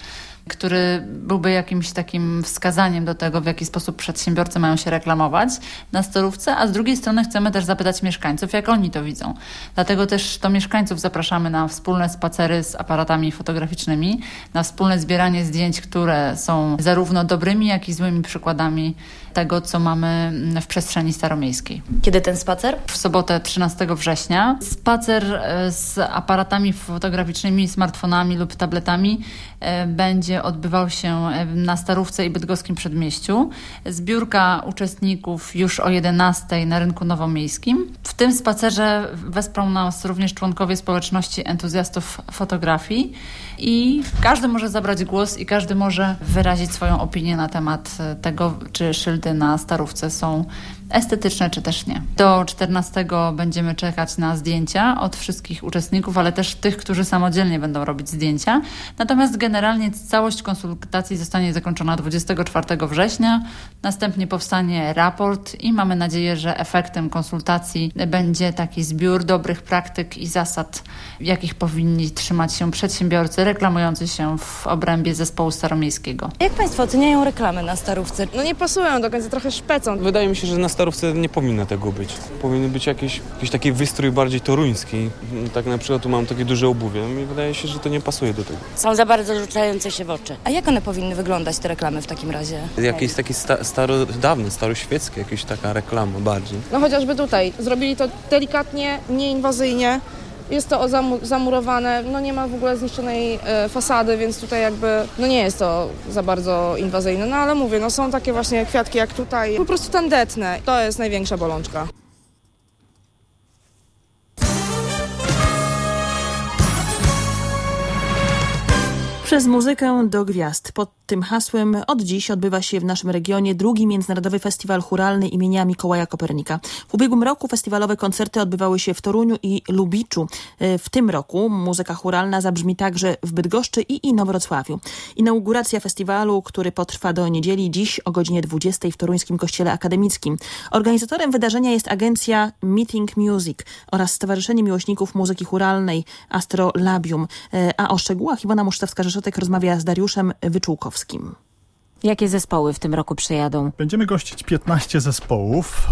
który byłby jakimś takim wskazaniem do tego, w jaki sposób przedsiębiorcy mają się reklamować na Starówce, a z drugiej strony chcemy też zapytać mieszkańców, jak oni to widzą. Dlatego też to mieszkańców zapraszamy na wspólne spacery z aparatami fotograficznymi, na wspólne zbieranie zdjęć, które są zarówno dobrymi, jak i złymi przykładami tego, co mamy w przestrzeni staromiejskiej. Kiedy ten spacer? W sobotę 13 września. Spacer z aparatami fotograficznymi, smartfonami lub tabletami będzie odbywał się na Starówce i Bydgoskim Przedmieściu. Zbiórka uczestników już o 11 na Rynku Nowomiejskim. W tym spacerze wesprą nas również członkowie społeczności entuzjastów fotografii i każdy może zabrać głos i każdy może wyrazić swoją opinię na temat tego, czy szyldy na Starówce są estetyczne, czy też nie. Do 14 będziemy czekać na zdjęcia od wszystkich uczestników, ale też tych, którzy samodzielnie będą robić zdjęcia. Natomiast generalnie całość konsultacji zostanie zakończona 24 września. Następnie powstanie raport i mamy nadzieję, że efektem konsultacji będzie taki zbiór dobrych praktyk i zasad, jakich powinni trzymać się przedsiębiorcy reklamujący się w obrębie zespołu staromiejskiego. Jak Państwo oceniają reklamy na Starówce? No nie pasują do końca, trochę szpecą. Wydaje mi się, że na Starówce nie powinno tego być. Powinien być jakiś taki wystrój bardziej toruński. Tak na przykład tu mam takie duże obuwie i wydaje się, że to nie pasuje do tego. Są za bardzo rzucające się w oczy. A jak one powinny wyglądać, te reklamy w takim razie? Jakieś takie starodawne, staroświeckie, jakieś taka reklama bardziej. No chociażby tutaj. Zrobili to delikatnie, nieinwazyjnie. Jest to zamurowane, no nie ma w ogóle zniszczonej fasady, więc tutaj jakby, no nie jest to za bardzo inwazyjne. No ale mówię, no są takie właśnie kwiatki jak tutaj, po prostu tandetne. To jest największa bolączka. Przez muzykę do gwiazd. Pod tym hasłem od dziś odbywa się w naszym regionie drugi Międzynarodowy Festiwal Chóralny imienia Mikołaja Kopernika. W ubiegłym roku festiwalowe koncerty odbywały się w Toruniu i Lubiczu. W tym roku muzyka chóralna zabrzmi także w Bydgoszczy i Inowrocławiu. Inauguracja festiwalu, który potrwa do niedzieli, dziś o godzinie 20 w toruńskim Kościele Akademickim. Organizatorem wydarzenia jest agencja Meeting Music oraz Stowarzyszenie Miłośników Muzyki Chóralnej Astrolabium. A o szczegółach Iwona Musztawska-Rzeszotek rozmawia z Dariuszem Wyczółkowskim. Jakie zespoły w tym roku przyjadą? Będziemy gościć 15 zespołów.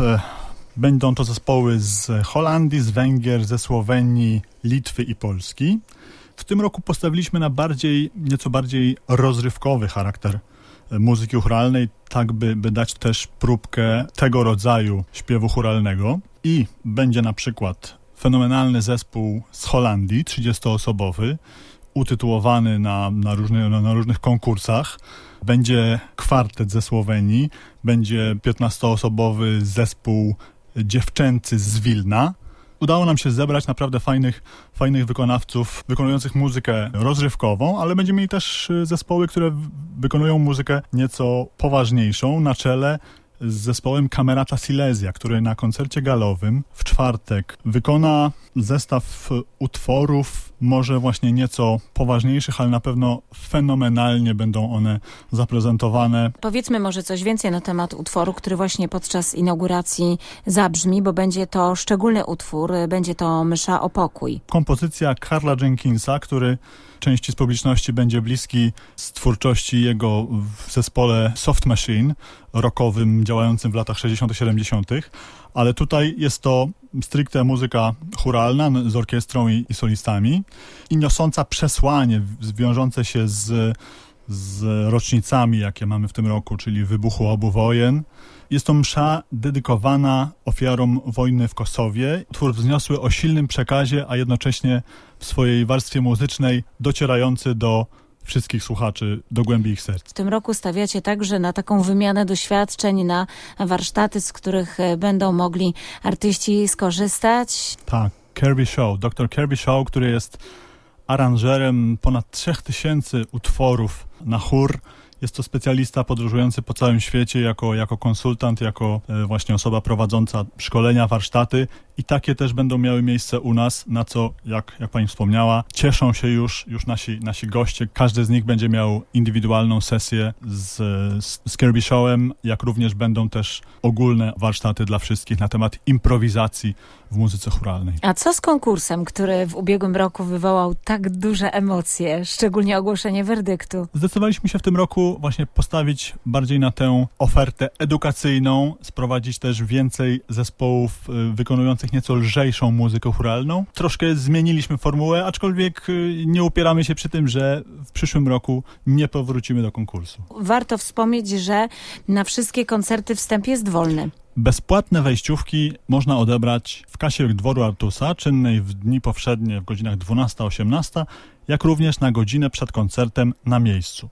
Będą to zespoły z Holandii, z Węgier, ze Słowenii, Litwy i Polski. W tym roku postawiliśmy na nieco bardziej rozrywkowy charakter muzyki chóralnej, tak by dać też próbkę tego rodzaju śpiewu chóralnego. I będzie na przykład fenomenalny zespół z Holandii, 30-osobowy, utytułowany na różnych konkursach. Będzie kwartet ze Słowenii, będzie 15-osobowy zespół dziewczęcy z Wilna. Udało nam się zebrać naprawdę fajnych wykonawców wykonujących muzykę rozrywkową, ale będziemy mieli też zespoły, które wykonują muzykę nieco poważniejszą, na czele z zespołem Camerata Silesia, który na koncercie galowym w czwartek wykona zestaw utworów, może właśnie nieco poważniejszych, ale na pewno fenomenalnie będą one zaprezentowane. Powiedzmy może coś więcej na temat utworu, który właśnie podczas inauguracji zabrzmi, bo będzie to szczególny utwór, będzie to Msza o pokój. Kompozycja Karla Jenkinsa, który części z publiczności będzie bliski z twórczości jego w zespole Soft Machine, rockowym, działającym w latach 60. 70., ale tutaj jest to stricte muzyka chóralna z orkiestrą i solistami i niosąca przesłanie wiążące się z rocznicami, jakie mamy w tym roku, czyli wybuchu obu wojen. Jest to msza dedykowana ofiarom wojny w Kosowie. Utwór wzniosły o silnym przekazie, a jednocześnie w swojej warstwie muzycznej docierający do wszystkich słuchaczy, do głębi ich serc. W tym roku stawiacie także na taką wymianę doświadczeń, na warsztaty, z których będą mogli artyści skorzystać. Tak, Kirby Shaw, dr Kirby Shaw, który jest aranżerem ponad 3000 utworów na chór. Jest to specjalista podróżujący po całym świecie jako konsultant, jako właśnie osoba prowadząca szkolenia, warsztaty i takie też będą miały miejsce u nas, na co, jak pani wspomniała, cieszą się już nasi goście. Każdy z nich będzie miał indywidualną sesję z Kirby Shawem, jak również będą też ogólne warsztaty dla wszystkich na temat improwizacji w muzyce chóralnej. A co z konkursem, który w ubiegłym roku wywołał tak duże emocje, szczególnie ogłoszenie werdyktu? Zdecydowaliśmy się w tym roku właśnie postawić bardziej na tę ofertę edukacyjną, sprowadzić też więcej zespołów wykonujących nieco lżejszą muzykę chóralną. Troszkę zmieniliśmy formułę, aczkolwiek nie upieramy się przy tym, że w przyszłym roku nie powrócimy do konkursu. Warto wspomnieć, że na wszystkie koncerty wstęp jest wolny. Bezpłatne wejściówki można odebrać w kasie Dworu Artusa, czynnej w dni powszednie w godzinach 12-18, jak również na godzinę przed koncertem na miejscu.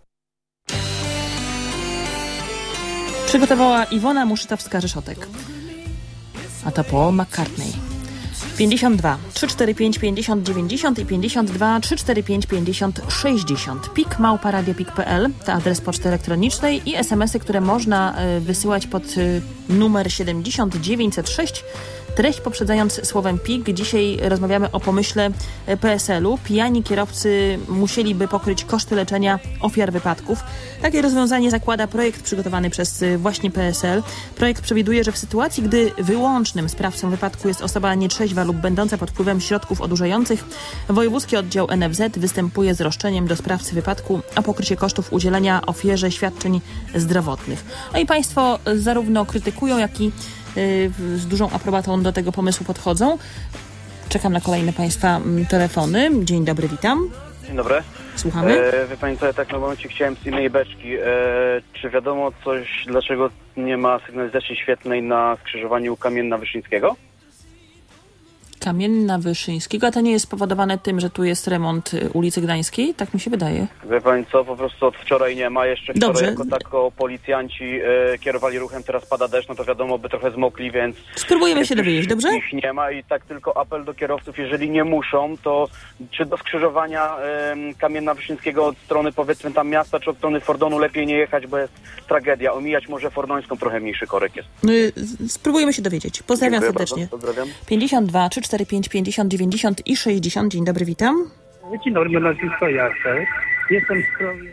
Przygotowała Iwona Muszytowska-Rzeszotek. A to Paul McCartney. 52 345 50 90 i 52 345 50 60. pik@radiopik.pl to adres poczty elektronicznej i SMS-y, które można wysyłać pod numer 70906. Treść poprzedzając słowem PIK. Dzisiaj rozmawiamy o pomyśle PSL-u. Pijani kierowcy musieliby pokryć koszty leczenia ofiar wypadków. Takie rozwiązanie zakłada projekt przygotowany przez właśnie PSL. Projekt przewiduje, że w sytuacji, gdy wyłącznym sprawcą wypadku jest osoba nietrzeźwa lub będąca pod wpływem środków odurzających, Wojewódzki Oddział NFZ występuje z roszczeniem do sprawcy wypadku o pokrycie kosztów udzielenia ofierze świadczeń zdrowotnych. No i państwo zarówno krytykują, jak i z dużą aprobatą do tego pomysłu podchodzą. Czekam na kolejne państwa telefony. Dzień dobry, witam. Dzień dobry. Słuchamy. Wie pani co, ja tak na momencie chciałem z innej beczki. Czy wiadomo coś, dlaczego nie ma sygnalizacji świetlnej na skrzyżowaniu Kamienna-Wyszyńskiego? Kamienna-Wyszyńskiego, a to nie jest spowodowane tym, że tu jest remont ulicy Gdańskiej? Tak mi się wydaje. Wie pani co, po prostu od wczoraj nie ma. Jeszcze wczoraj Dobrze. jako tako policjanci kierowali ruchem, teraz pada deszcz, no to wiadomo, by trochę zmokli, więc... Spróbujemy się dowiedzieć, dobrze? Ich nie ma i tak tylko apel do kierowców, jeżeli nie muszą, to czy do skrzyżowania Kamienna-Wyszyńskiego od strony powiedzmy tam miasta, czy od strony Fordonu lepiej nie jechać, bo jest tragedia. Omijać może Fordońską, trochę mniejszy korek jest. Spróbujemy się dowiedzieć. Pozdrawiam Dziękuję serdecznie. Bardzo, pozdrawiam. 52 345 50 90 i 60. Dzień dobry, witam. Dzień dobry, mam nazwisko Jacek. Jestem z Krowie.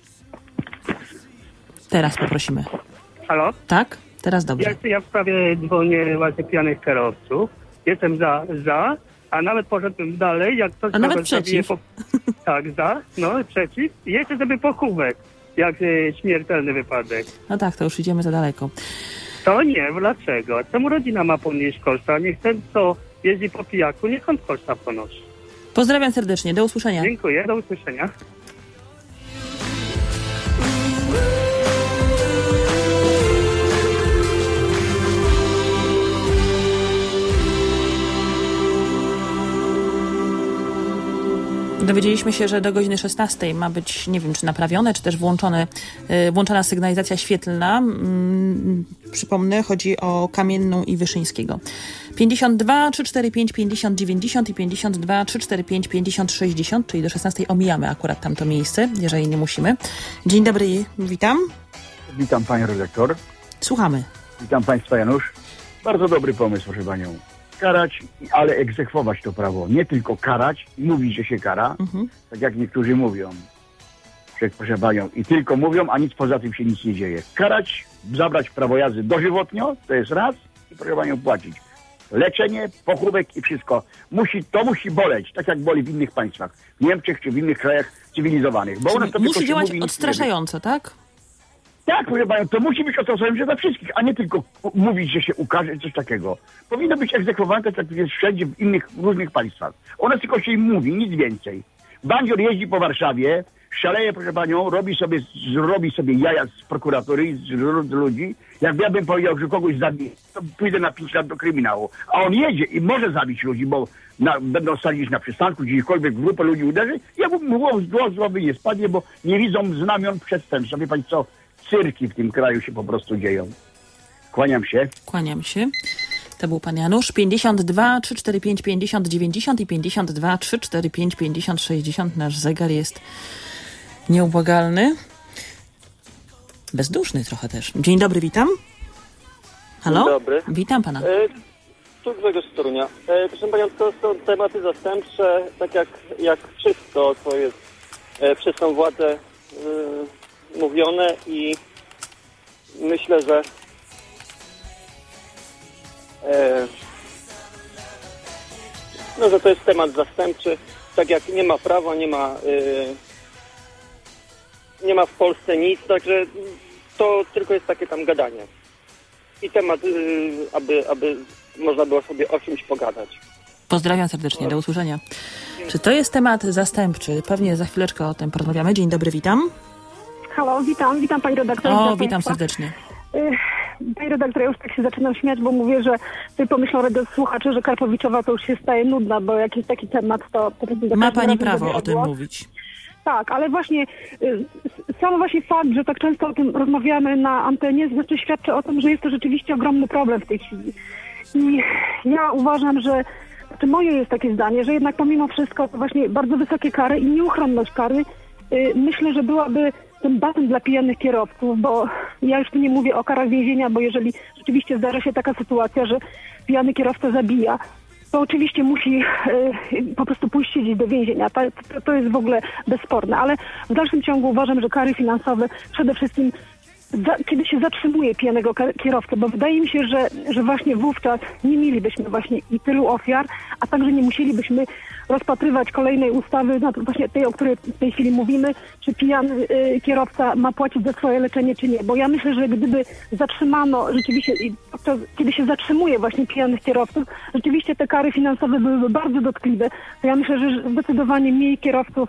Teraz poprosimy. Halo? Tak? Teraz dobrze. Ja w sprawie dzwonię właśnie pijanych kierowców. Jestem za, a nawet poszedłem dalej, jak ktoś... A nawet przeciw. Tak, za, no przeciw. I jeszcze sobie pochówek, jak śmiertelny wypadek. No tak, to już idziemy za daleko. To nie, dlaczego? Czemu rodzina ma ponieść koszta? Niech ten, co jeździ po pijaku, niech on koszta ponosi. Pozdrawiam serdecznie, do usłyszenia. Dziękuję, do usłyszenia. Dowiedzieliśmy się, że do godziny 16 ma być, nie wiem, czy naprawione, czy też włączona sygnalizacja świetlna. Przypomnę, chodzi o Kamienną i Wyszyńskiego. 52 345 50 90 i 52 345 50 60, czyli do 16 omijamy akurat tamto miejsce, jeżeli nie musimy. Dzień dobry, witam. Witam panią redaktor. Słuchamy. Witam państwa, Janusz. Bardzo dobry pomysł, proszę panią. Karać, ale egzekwować to prawo. Nie tylko karać, mówić, że się kara, tak jak niektórzy mówią, że proszę panią, i tylko mówią, a nic poza tym się nic nie dzieje. Karać, zabrać prawo jazdy dożywotnio, to jest raz, i proszę panią płacić. Leczenie, pochówek i wszystko. To musi boleć, tak jak boli w innych państwach. W Niemczech czy w innych krajach cywilizowanych. Bo u nas to musi działać mówi, odstraszająco, tak? Tak, proszę panią, to musi być odstraszające dla wszystkich, a nie tylko mówić, że się ukaże, coś takiego. Powinno być egzekwowane tak, jak jest wszędzie w innych różnych państwach. U nas tylko się im mówi, nic więcej. Bandzior jeździ po Warszawie, szaleje, proszę panią, robi sobie jaja z prokuratury, z ludzi. Jak ja bym powiedział, że kogoś zabiję, to pójdę na 5 lat do kryminału. A on jedzie i może zabić ludzi, bo będą sadzić na przystanku, gdziekolwiek w grupę ludzi uderzy. Ja bym głos głowy nie spadnie, bo nie widzą znamion przestępstwa. Wie pani co? Cyrki w tym kraju się po prostu dzieją. Kłaniam się. Kłaniam się. To był pan Janusz. 52 345 50 90 i 52 345 50 60. Nasz zegar jest nieubłagalny. Bezduszny trochę też. Dzień dobry, witam. Halo? Dzień dobry. Witam pana. Tu Grzegorz z Torunia. Proszę panią, to są tematy zastępcze, tak jak wszystko, co jest przez tą władzę mówione i myślę, że że to jest temat zastępczy. Tak jak nie ma prawa, nie ma w Polsce nic, także to tylko jest takie tam gadanie. I temat, aby można było sobie o czymś pogadać. Pozdrawiam serdecznie, do usłyszenia. Czy to jest temat zastępczy? Pewnie za chwileczkę o tym porozmawiamy. Dzień dobry, witam. Halo, witam pani redaktor. Witam serdecznie. Pani redaktor, ja już tak się zaczynam śmiać, bo mówię, że tutaj pomyślą słuchacze, że Karpowiczowa to już się staje nudna, bo jakiś taki temat to... Ma pani prawo o tym mówić. Tak, ale właśnie sam właśnie fakt, że tak często o tym rozmawiamy na antenie, znaczy świadczy o tym, że jest to rzeczywiście ogromny problem w tej chwili. I ja uważam, że moje jest takie zdanie, że jednak pomimo wszystko to właśnie bardzo wysokie kary i nieuchronność kary, myślę, że byłaby tym batem dla pijanych kierowców, bo ja już tu nie mówię o karach więzienia, bo jeżeli rzeczywiście zdarza się taka sytuacja, że pijany kierowca zabija, to oczywiście musi po prostu pójść siedzieć do więzienia. To jest w ogóle bezsporne, ale w dalszym ciągu uważam, że kary finansowe przede wszystkim kiedy się zatrzymuje pijanego kierowcę, bo wydaje mi się, że właśnie wówczas nie mielibyśmy właśnie i tylu ofiar, a także nie musielibyśmy rozpatrywać kolejnej ustawy, właśnie tej, o której w tej chwili mówimy, czy pijany kierowca ma płacić za swoje leczenie, czy nie. Bo ja myślę, że gdyby zatrzymano rzeczywiście, kiedy się zatrzymuje właśnie pijanych kierowców, rzeczywiście te kary finansowe byłyby bardzo dotkliwe, to ja myślę, że zdecydowanie mniej kierowców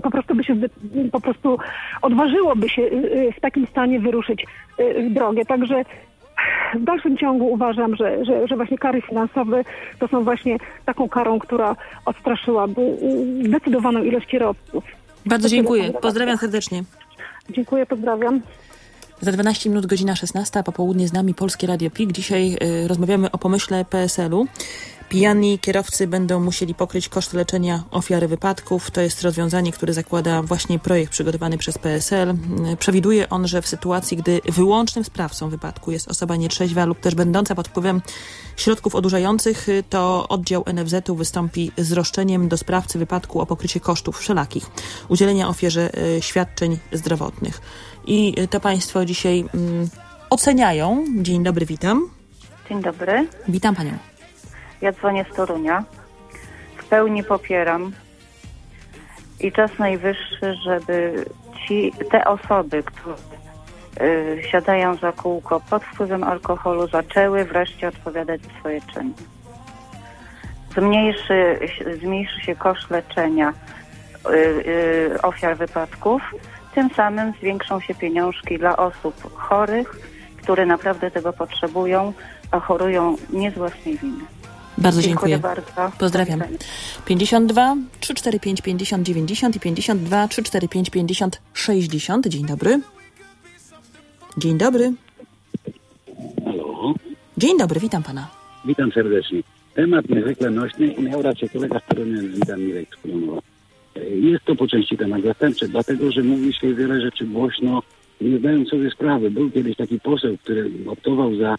po prostu odważyłoby się w takim stanie wyruszyć w drogę. Także w dalszym ciągu uważam, że właśnie kary finansowe to są właśnie taką karą, która odstraszyłaby zdecydowaną ilość kierowców. Bardzo dziękuję. Pozdrawiam serdecznie. Dziękuję, pozdrawiam. Za 12 minut godzina 16, popołudnie z nami Polskie Radio PiK. Dzisiaj rozmawiamy o pomyśle PSL-u. Pijani kierowcy będą musieli pokryć koszty leczenia ofiary wypadków. To jest rozwiązanie, które zakłada właśnie projekt przygotowany przez PSL. Przewiduje on, że w sytuacji, gdy wyłącznym sprawcą wypadku jest osoba nietrzeźwa lub też będąca pod wpływem środków odurzających, to oddział NFZ-u wystąpi z roszczeniem do sprawcy wypadku o pokrycie kosztów wszelakich udzielenia ofierze świadczeń zdrowotnych. I to państwo dzisiaj oceniają. Dzień dobry, witam. Dzień dobry. Witam panią. Ja dzwonię z Torunia. W pełni popieram i czas najwyższy, żeby te osoby, które siadają za kółko pod wpływem alkoholu, zaczęły wreszcie odpowiadać za swoje czyny. Zmniejszy się koszt leczenia ofiar wypadków, tym samym zwiększą się pieniążki dla osób chorych, które naprawdę tego potrzebują, a chorują nie z własnej winy. Bardzo dziękuję. Bardzo. Pozdrawiam. 52 345 50 90 i 52 345 50 60. Dzień dobry. Dzień dobry. Halo. Dzień dobry, witam pana. Witam serdecznie. Temat niezwykle nośny i miał rację kolega z Torunia, witam Mirek Skłonowa. Jest to po części temat zastępczy, dlatego że mówi się wiele rzeczy głośno, nie zdając sobie sprawy. Był kiedyś taki poseł, który optował za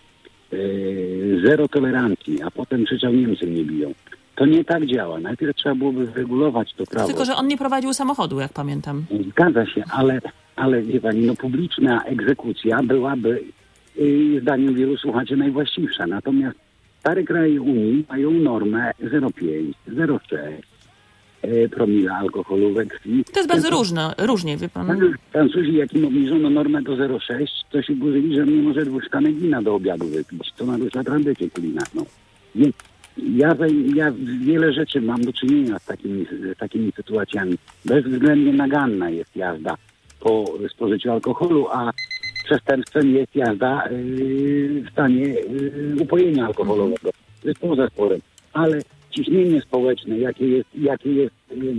zero tolerancji, a potem krzyczał: Niemcy mnie biją. To nie tak działa. Najpierw trzeba byłoby wyregulować to prawo. Tylko że on nie prowadził samochodu, jak pamiętam. Zgadza się, ale wie pani, publiczna egzekucja byłaby zdaniem wielu słuchaczy najwłaściwsza. Natomiast stare kraje Unii mają normę 0,5, 0,6 promila alkoholu we krwi. To jest bardzo różnie, wie pan. Francuzi, jakim obniżono normę do 0,6, to się burzyli, że nie może 2 szklanek wina do obiadu wypić. To narusza tradycję kulinarną. Więc ja wiele rzeczy mam do czynienia z takimi sytuacjami. Bezwzględnie naganna jest jazda po spożyciu alkoholu, a przestępstwem jest jazda w stanie upojenia alkoholowego. To jest poza sporem. Ale ciśnienie społeczne, jakie jest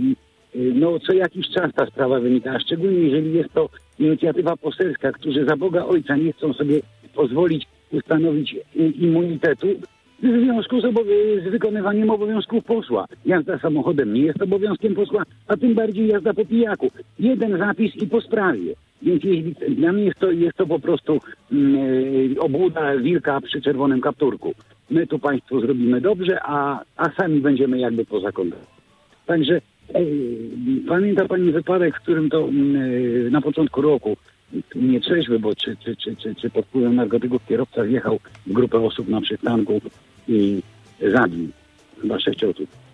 co jakiś czas ta sprawa wynika, a szczególnie jeżeli jest to inicjatywa poselska, którzy za Boga Ojca nie chcą sobie pozwolić ustanowić immunitetu w związku z wykonywaniem obowiązków posła. Jazda samochodem nie jest obowiązkiem posła, a tym bardziej jazda po pijaku. Jeden zapis i po sprawie. Więc dla mnie jest to po prostu obłuda wilka przy czerwonym kapturku. My tu państwu zrobimy dobrze, a sami będziemy jakby poza kontrolą. Także pamięta pani wypadek, w którym to na początku roku nietrzeźwy, bo czy pod wpływem narkotyków kierowca wjechał w grupę osób na przystanku i zabił chyba 6 osób.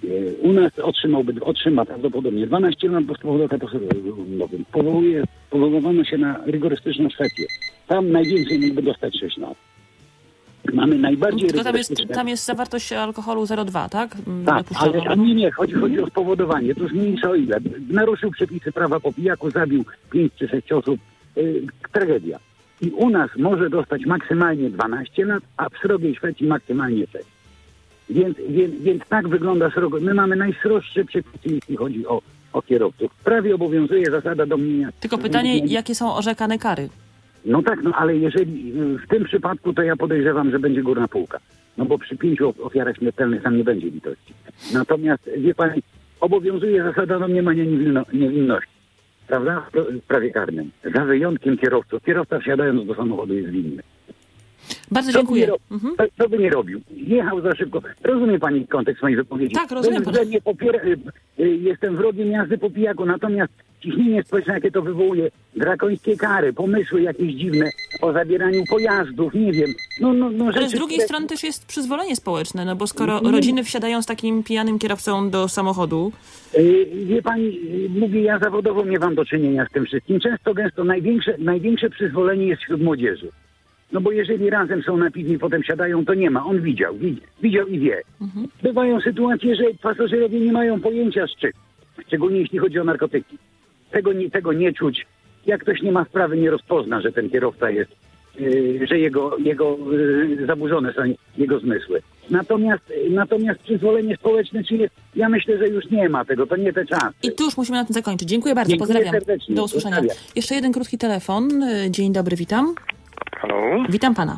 U nas otrzyma prawdopodobnie 12 lat po spowodu katastrofowym. Powoływano się na rygorystyczną Szwecję. Tam najwięcej mógłby dostać 6 lat. Mamy najbardziej tam jest zawartość alkoholu 0,2, tak? Tak, ale nie, chodzi o spowodowanie. To już mniejsza o ile. Naruszył przepisy prawa po pijaku, zabił 5 czy 6 osób. Tragedia. I u nas może dostać maksymalnie 12 lat, a w srogiej Szwecji maksymalnie 6. Więc tak wygląda srogo. My mamy najsroższe przepisy, jeśli chodzi o kierowców. Prawie obowiązuje zasada domnienia. Tylko pytanie, jakie są orzekane kary? No tak, ale jeżeli w tym przypadku, to ja podejrzewam, że będzie górna półka. No bo przy 5 ofiarach śmiertelnych tam nie będzie litości. Natomiast, wie pani, obowiązuje zasada domniemania niewinności. Prawda? W prawie karnym. Za wyjątkiem kierowców. Kierowca wsiadając do samochodu jest winny. Bardzo dziękuję. Co by nie robił? Jechał za szybko. Rozumie pani kontekst mojej wypowiedzi? Tak, rozumiem. Jestem wrogiem jazdy po pijaku, natomiast ciśnienie społeczne, jakie to wywołuje, drakońskie kary, pomysły jakieś dziwne o zabieraniu pojazdów, nie wiem. Ale z drugiej strony też jest przyzwolenie społeczne, no bo skoro rodziny wsiadają z takim pijanym kierowcą do samochodu... Wie pani, mówię, ja zawodowo miewam do czynienia z tym wszystkim. Gęsto największe przyzwolenie jest wśród młodzieży. No bo jeżeli razem są na piwni, potem siadają, to nie ma. On widział i wie. Bywają sytuacje, że pasażerowie nie mają pojęcia z czym. Szczególnie jeśli chodzi o narkotyki. Tego nie czuć. Jak ktoś nie ma sprawy, nie rozpozna, że ten kierowca jest, że jego zaburzone są jego zmysły. Natomiast przyzwolenie społeczne, czyli ja myślę, że już nie ma tego, to nie te czasy. I tu już musimy na tym zakończyć. Dziękuję bardzo, pozdrawiam. Serdecznie. Do usłyszenia. Jeszcze jeden krótki telefon. Dzień dobry, witam. Halo? Witam pana.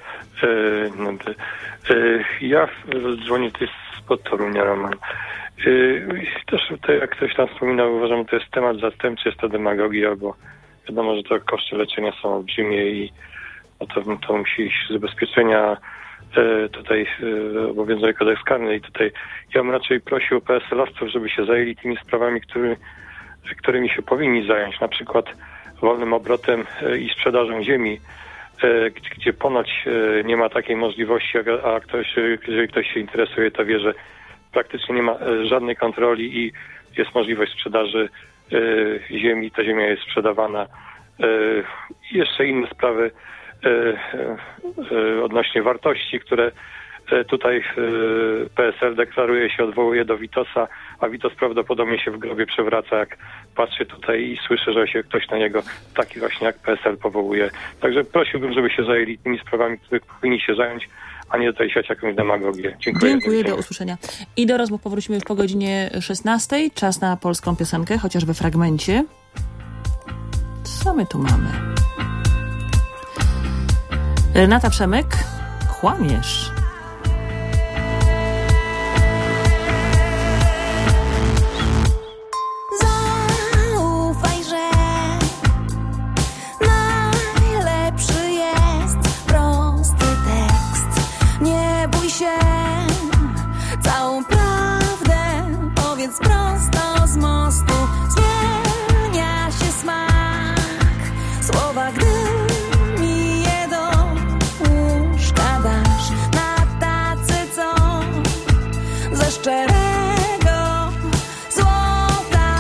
Ja dzwonię tutaj spod Torunia, Roman. Też tutaj, jak ktoś tam wspominał, uważam, że to jest temat zastępczy, jest to demagogia, bo wiadomo, że to koszty leczenia są olbrzymie i to musi iść z zabezpieczenia. Tutaj obowiązuje kodeks karny i tutaj ja bym raczej prosił PSL-owców, żeby się zajęli tymi sprawami, którymi się powinni zająć, na przykład wolnym obrotem i sprzedażą ziemi, gdzie ponoć nie ma takiej możliwości, a jeżeli ktoś się interesuje, to wie, że praktycznie nie ma żadnej kontroli i jest możliwość sprzedaży ziemi, ta ziemia jest sprzedawana. I jeszcze inne sprawy odnośnie wartości, które tutaj PSL deklaruje, się odwołuje do Witosa, a Witos prawdopodobnie się w grobie przewraca, jak patrzy tutaj i słyszy, że się ktoś na niego taki właśnie jak PSL powołuje. Także prosiłbym, żeby się zajęli tymi sprawami, których powinni się zająć, a nie tutaj siać jakąś demagogię. Dziękuję. Do usłyszenia. I do rozmów powrócimy już po godzinie 16. Czas na polską piosenkę, chociaż we fragmencie. Co my tu mamy? Renata Przemek, kłamiesz. Zaufaj, że najlepszy jest prosty tekst. Nie bój się, całą prawdę powiedz prosto z mostu. Zmienia się smak słowa, gdy szczerego złota.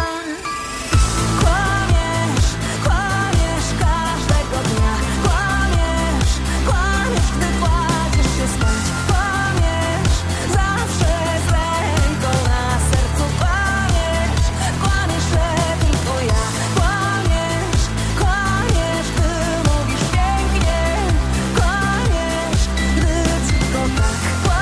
Kłamiesz każdego dnia. Kłamiesz, gdy kładziesz się spać. Kłamiesz zawsze z ręką na sercu. Kłamiesz, że tylko ja. Kłamiesz, gdy mówisz pięknie. Kłamiesz, gdy tylko tak.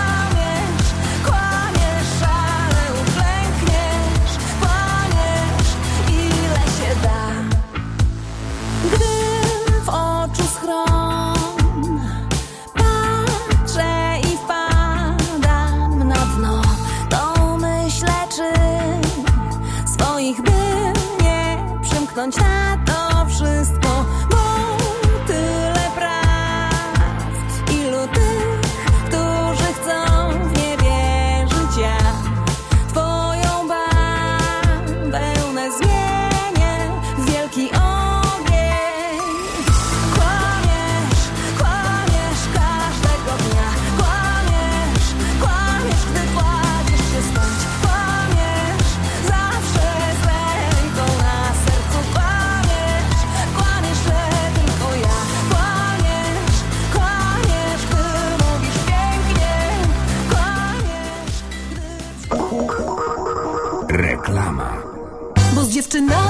Ale uklękniesz, kłamiesz, ile się da. Gdy w oczu schron patrzę i wpadam na dno, to myślę, czy swoich by nie przymknąć na to wszystko, bo tyle prawd, ilu tych, którzy chcą w nie wierzyć. Ja twoją bawełnę zmienię w wielki ogień. Kłamiesz każdego dnia. Kłamiesz, gdy kładziesz się spać.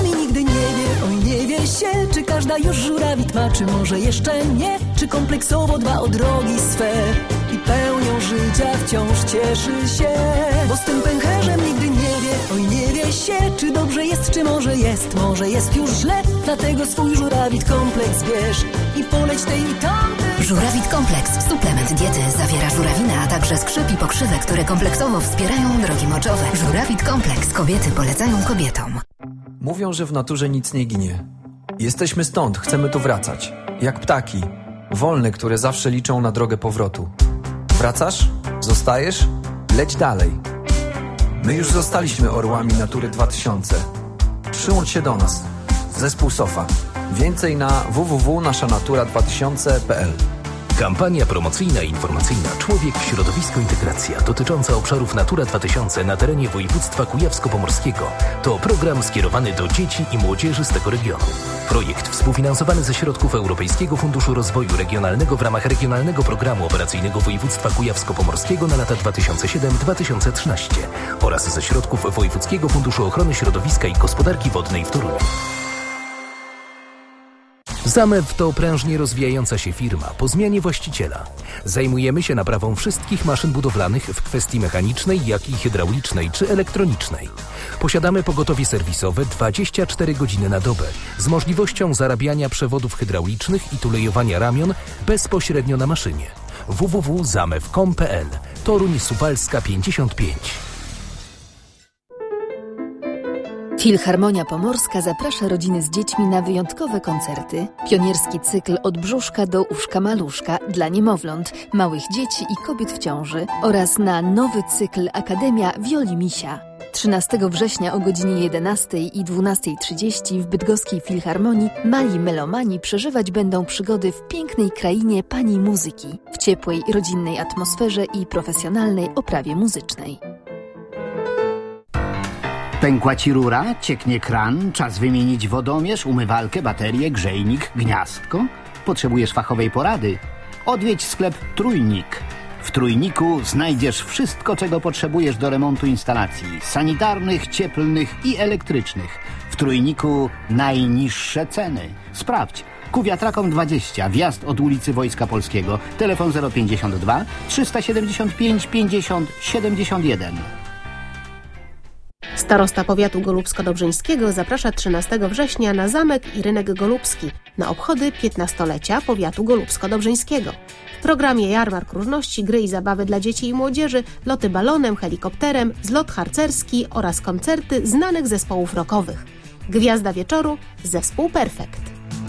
i nigdy nie wie, oj nie wie się, czy każda już żurawik ma, czy może jeszcze nie, czy kompleksowo dba o drogi swe i pełnią życia wciąż cieszy się, bo z tym pęcherzem nigdy nie wie, oj nie wie się, czy dobrze jest, czy może jest już źle, dlatego swój żurawit kompleks bierz i poleć tej i tamtej. Żurawit Kompleks. Suplement diety zawiera żurawinę, a także skrzyp i pokrzywy, które kompleksowo wspierają drogi moczowe. Żurawit Kompleks. Kobiety polecają kobietom. Mówią, że w naturze nic nie ginie. Jesteśmy stąd, chcemy tu wracać. Jak ptaki. Wolne, które zawsze liczą na drogę powrotu. Wracasz? Zostajesz? Leć dalej. My już zostaliśmy orłami Natury 2000. Przyłącz się do nas. Zespół SOFA. Więcej na www.naszanatura2000.pl. Kampania promocyjna i informacyjna Człowiek, środowisko, integracja dotycząca obszarów Natura 2000 na terenie województwa kujawsko-pomorskiego to program skierowany do dzieci i młodzieży z tego regionu. Projekt współfinansowany ze środków Europejskiego Funduszu Rozwoju Regionalnego w ramach Regionalnego Programu Operacyjnego Województwa Kujawsko-Pomorskiego na lata 2007-2013 oraz ze środków Wojewódzkiego Funduszu Ochrony Środowiska i Gospodarki Wodnej w Toruniu. Zamew to prężnie rozwijająca się firma po zmianie właściciela. Zajmujemy się naprawą wszystkich maszyn budowlanych w kwestii mechanicznej, jak i hydraulicznej czy elektronicznej. Posiadamy pogotowie serwisowe 24 godziny na dobę z możliwością zarabiania przewodów hydraulicznych i tulejowania ramion bezpośrednio na maszynie. www.zamew.com.pl. Toruń Suwalska 55. Filharmonia Pomorska zaprasza rodziny z dziećmi na wyjątkowe koncerty. Pionierski cykl Od brzuszka do uszka maluszka dla niemowląt, małych dzieci i kobiet w ciąży oraz na nowy cykl Akademia Wioli Misia. 13 września o godzinie 11 i 12:30 w bydgoskiej Filharmonii mali melomani przeżywać będą przygody w pięknej krainie pani muzyki, w ciepłej, rodzinnej atmosferze i profesjonalnej oprawie muzycznej. Pękła ci rura, cieknie kran, czas wymienić wodomierz, umywalkę, baterię, grzejnik, gniazdko? Potrzebujesz fachowej porady? Odwiedź sklep Trójnik. W Trójniku znajdziesz wszystko, czego potrzebujesz do remontu instalacji sanitarnych, cieplnych i elektrycznych. W Trójniku najniższe ceny. Sprawdź. Ku wiatrakom 20, wjazd od ulicy Wojska Polskiego. Telefon 052 375 50 71. Starosta powiatu golubsko-dobrzyńskiego zaprasza 13 września na Zamek i Rynek Golubski na obchody 15-lecia powiatu golubsko-dobrzyńskiego. W programie jarmark różności, gry i zabawy dla dzieci i młodzieży, loty balonem, helikopterem, zlot harcerski oraz koncerty znanych zespołów rockowych. Gwiazda wieczoru – zespół Perfekt.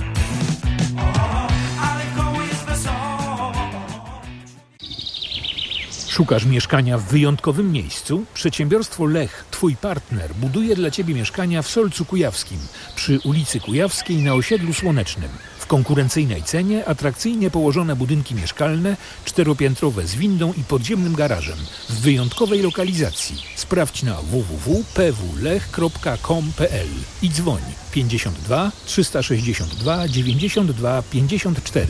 Szukasz mieszkania w wyjątkowym miejscu? Przedsiębiorstwo Lech, Twój partner, buduje dla Ciebie mieszkania w Solcu Kujawskim, przy ulicy Kujawskiej na osiedlu Słonecznym. W konkurencyjnej cenie atrakcyjnie położone budynki mieszkalne, 4-piętrowe z windą i podziemnym garażem, w wyjątkowej lokalizacji. Sprawdź na www.pwlech.com.pl i dzwoń 52 362 92 54.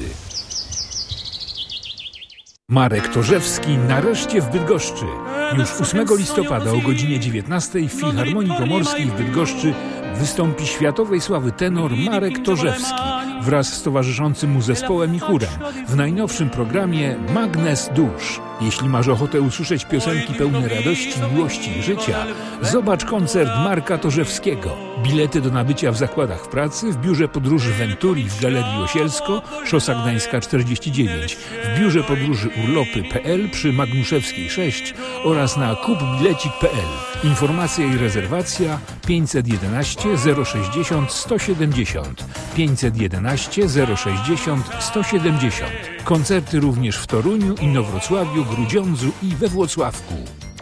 Marek Torzewski nareszcie w Bydgoszczy. Już 8 listopada o godzinie 19 w Filharmonii Pomorskiej w Bydgoszczy wystąpi światowej sławy tenor Marek Torzewski wraz z towarzyszącym mu zespołem i chórem w najnowszym programie Magnes Dusz. Jeśli masz ochotę usłyszeć piosenki pełne radości, miłości i życia, zobacz koncert Marka Torzewskiego. Bilety do nabycia w zakładach pracy, w biurze podróży Venturi w Galerii Osielsko, Szosa Gdańska 49, w biurze podróży urlopy.pl przy Magnuszewskiej 6 oraz na kupbilecik.pl. Informacja i rezerwacja 511 060 170 511 060 170. Koncerty również w Toruniu, Inowrocławiu, Grudziądzu i we Włocławku.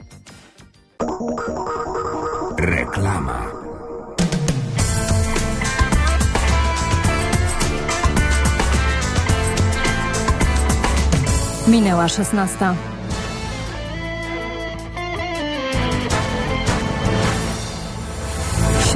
Reklama. Minęła 16.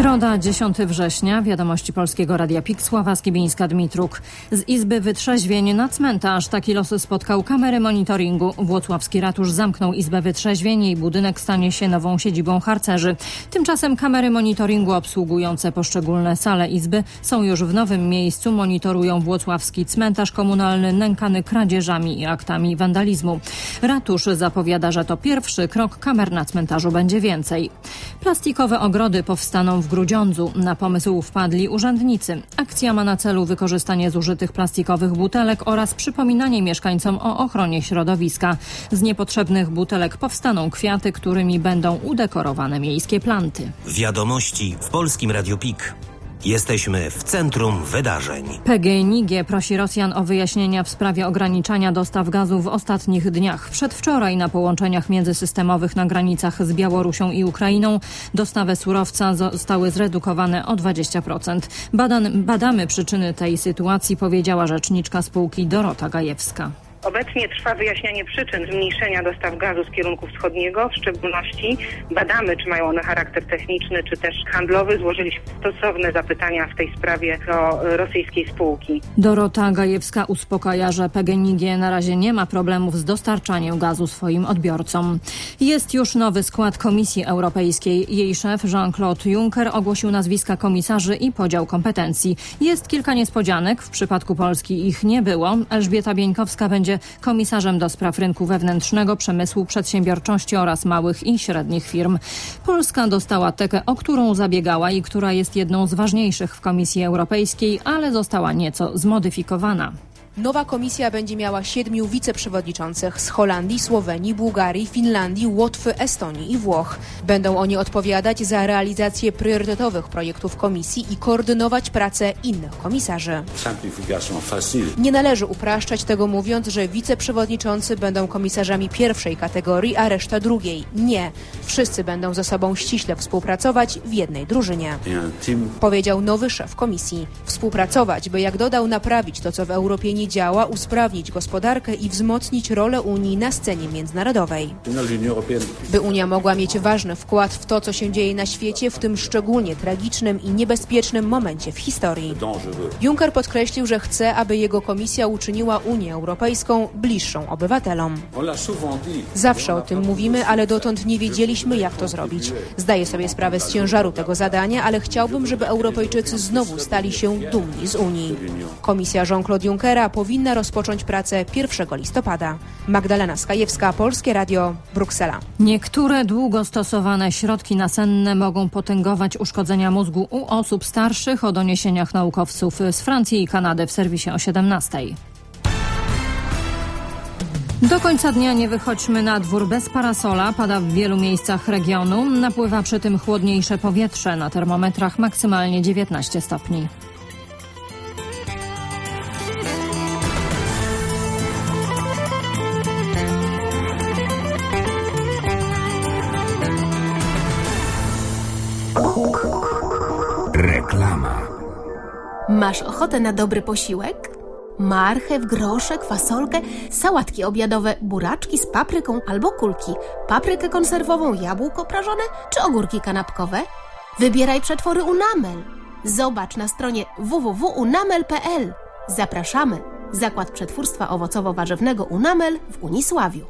Środa, 10 września. Wiadomości Polskiego Radia PIK. Sława Skibińska-Dmitruk. Z Izby Wytrzeźwień na cmentarz. Taki los spotkał kamery monitoringu. Włocławski ratusz zamknął Izbę Wytrzeźwień. Jej budynek stanie się nową siedzibą harcerzy. Tymczasem kamery monitoringu obsługujące poszczególne sale Izby są już w nowym miejscu. Monitorują włocławski cmentarz komunalny nękany kradzieżami i aktami wandalizmu. Ratusz zapowiada, że to pierwszy krok. Kamer na cmentarzu będzie więcej. Plastikowe ogrody powstaną w Grudziądzu. Na pomysł wpadli urzędnicy. Akcja ma na celu wykorzystanie zużytych plastikowych butelek oraz przypominanie mieszkańcom o ochronie środowiska. Z niepotrzebnych butelek powstaną kwiaty, którymi będą udekorowane miejskie planty. Wiadomości w Polskim Radiu PIK. Jesteśmy w centrum wydarzeń. PGNiG prosi Rosjan o wyjaśnienia w sprawie ograniczania dostaw gazu w ostatnich dniach. Przedwczoraj na połączeniach międzysystemowych na granicach z Białorusią i Ukrainą dostawy surowca zostały zredukowane o 20%. Badamy przyczyny tej sytuacji, powiedziała rzeczniczka spółki Dorota Gajewska. Obecnie trwa wyjaśnianie przyczyn zmniejszenia dostaw gazu z kierunku wschodniego. W szczególności badamy, czy mają one charakter techniczny, czy też handlowy. Złożyliśmy stosowne zapytania w tej sprawie do rosyjskiej spółki. Dorota Gajewska uspokaja, że PGNiG na razie nie ma problemów z dostarczaniem gazu swoim odbiorcom. Jest już nowy skład Komisji Europejskiej. Jej szef Jean-Claude Juncker ogłosił nazwiska komisarzy i podział kompetencji. Jest kilka niespodzianek. W przypadku Polski ich nie było. Elżbieta Bieńkowska będzie komisarzem do spraw rynku wewnętrznego, przemysłu, przedsiębiorczości oraz małych i średnich firm. Polska dostała tekę, o którą zabiegała i która jest jedną z ważniejszych w Komisji Europejskiej, ale została nieco zmodyfikowana. Nowa komisja będzie miała 7 wiceprzewodniczących z Holandii, Słowenii, Bułgarii, Finlandii, Łotwy, Estonii i Włoch. Będą oni odpowiadać za realizację priorytetowych projektów komisji i koordynować pracę innych komisarzy. Nie należy upraszczać tego, mówiąc, że wiceprzewodniczący będą komisarzami pierwszej kategorii, a reszta drugiej. Nie. Wszyscy będą ze sobą ściśle współpracować w jednej drużynie. Powiedział nowy szef komisji. Współpracować, by, jak dodał, naprawić to, co w Europie nie działa, usprawnić gospodarkę i wzmocnić rolę Unii na scenie międzynarodowej. By Unia mogła mieć ważny wkład w to, co się dzieje na świecie, w tym szczególnie tragicznym i niebezpiecznym momencie w historii. Juncker podkreślił, że chce, aby jego komisja uczyniła Unię Europejską bliższą obywatelom. Zawsze o tym mówimy, ale dotąd nie wiedzieliśmy, jak to zrobić. Zdaję sobie sprawę z ciężaru tego zadania, ale chciałbym, żeby Europejczycy znowu stali się dumni z Unii. Komisja Jean-Claude Junckera powinna rozpocząć pracę 1 listopada. Magdalena Skajewska, Polskie Radio, Bruksela. Niektóre długo stosowane środki nasenne mogą potęgować uszkodzenia mózgu u osób starszych, o doniesieniach naukowców z Francji i Kanady w serwisie o 17:00. Do końca dnia nie wychodźmy na dwór bez parasola. Pada w wielu miejscach regionu. Napływa przy tym chłodniejsze powietrze. Na termometrach maksymalnie 19 stopni. Reklama. Masz ochotę na dobry posiłek? Marchew, groszek, fasolkę, sałatki obiadowe, buraczki z papryką albo kulki, paprykę konserwową, jabłko prażone czy ogórki kanapkowe? Wybieraj przetwory Unamel. Zobacz na stronie www.unamel.pl. Zapraszamy. Zakład Przetwórstwa Owocowo-Warzywnego Unamel w Unisławiu.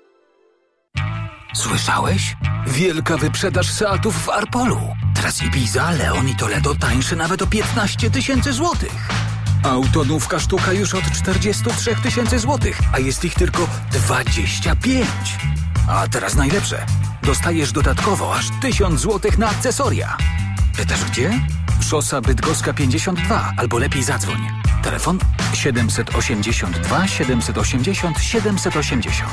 Słyszałeś? Wielka wyprzedaż Seatów w Arpolu. Teraz Ibiza, Leon i Toledo tańsze nawet o 15 000 złotych. Autonówka sztuka już od 43 000 złotych, a jest ich tylko 25. A teraz najlepsze. Dostajesz dodatkowo aż 1000 złotych na akcesoria. Pytasz gdzie? Szosa Bydgoska 52, albo lepiej zadzwoń. Telefon 782 780 780.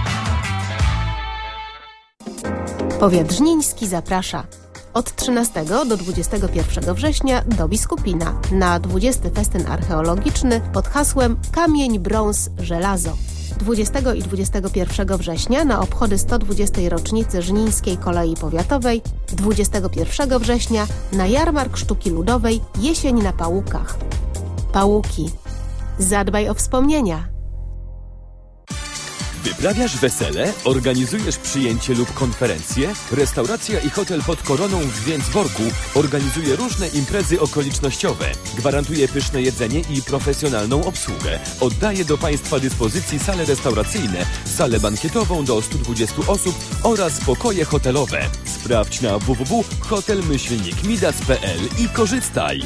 Powiat żniński zaprasza. Od 13 do 21 września do Biskupina na 20. festyn archeologiczny pod hasłem Kamień, brąz, żelazo. 20 i 21 września na obchody 120. rocznicy Żnińskiej Kolei Powiatowej, 21 września na jarmark sztuki ludowej Jesień na Pałukach. Pałuki. Zadbaj o wspomnienia. Wyprawiasz wesele? Organizujesz przyjęcie lub konferencję? Restauracja i hotel pod Koroną w Więcborku organizuje różne imprezy okolicznościowe. Gwarantuje pyszne jedzenie i profesjonalną obsługę. Oddaje do Państwa dyspozycji sale restauracyjne, salę bankietową do 120 osób oraz pokoje hotelowe. Sprawdź na www.hotel-midas.pl i korzystaj.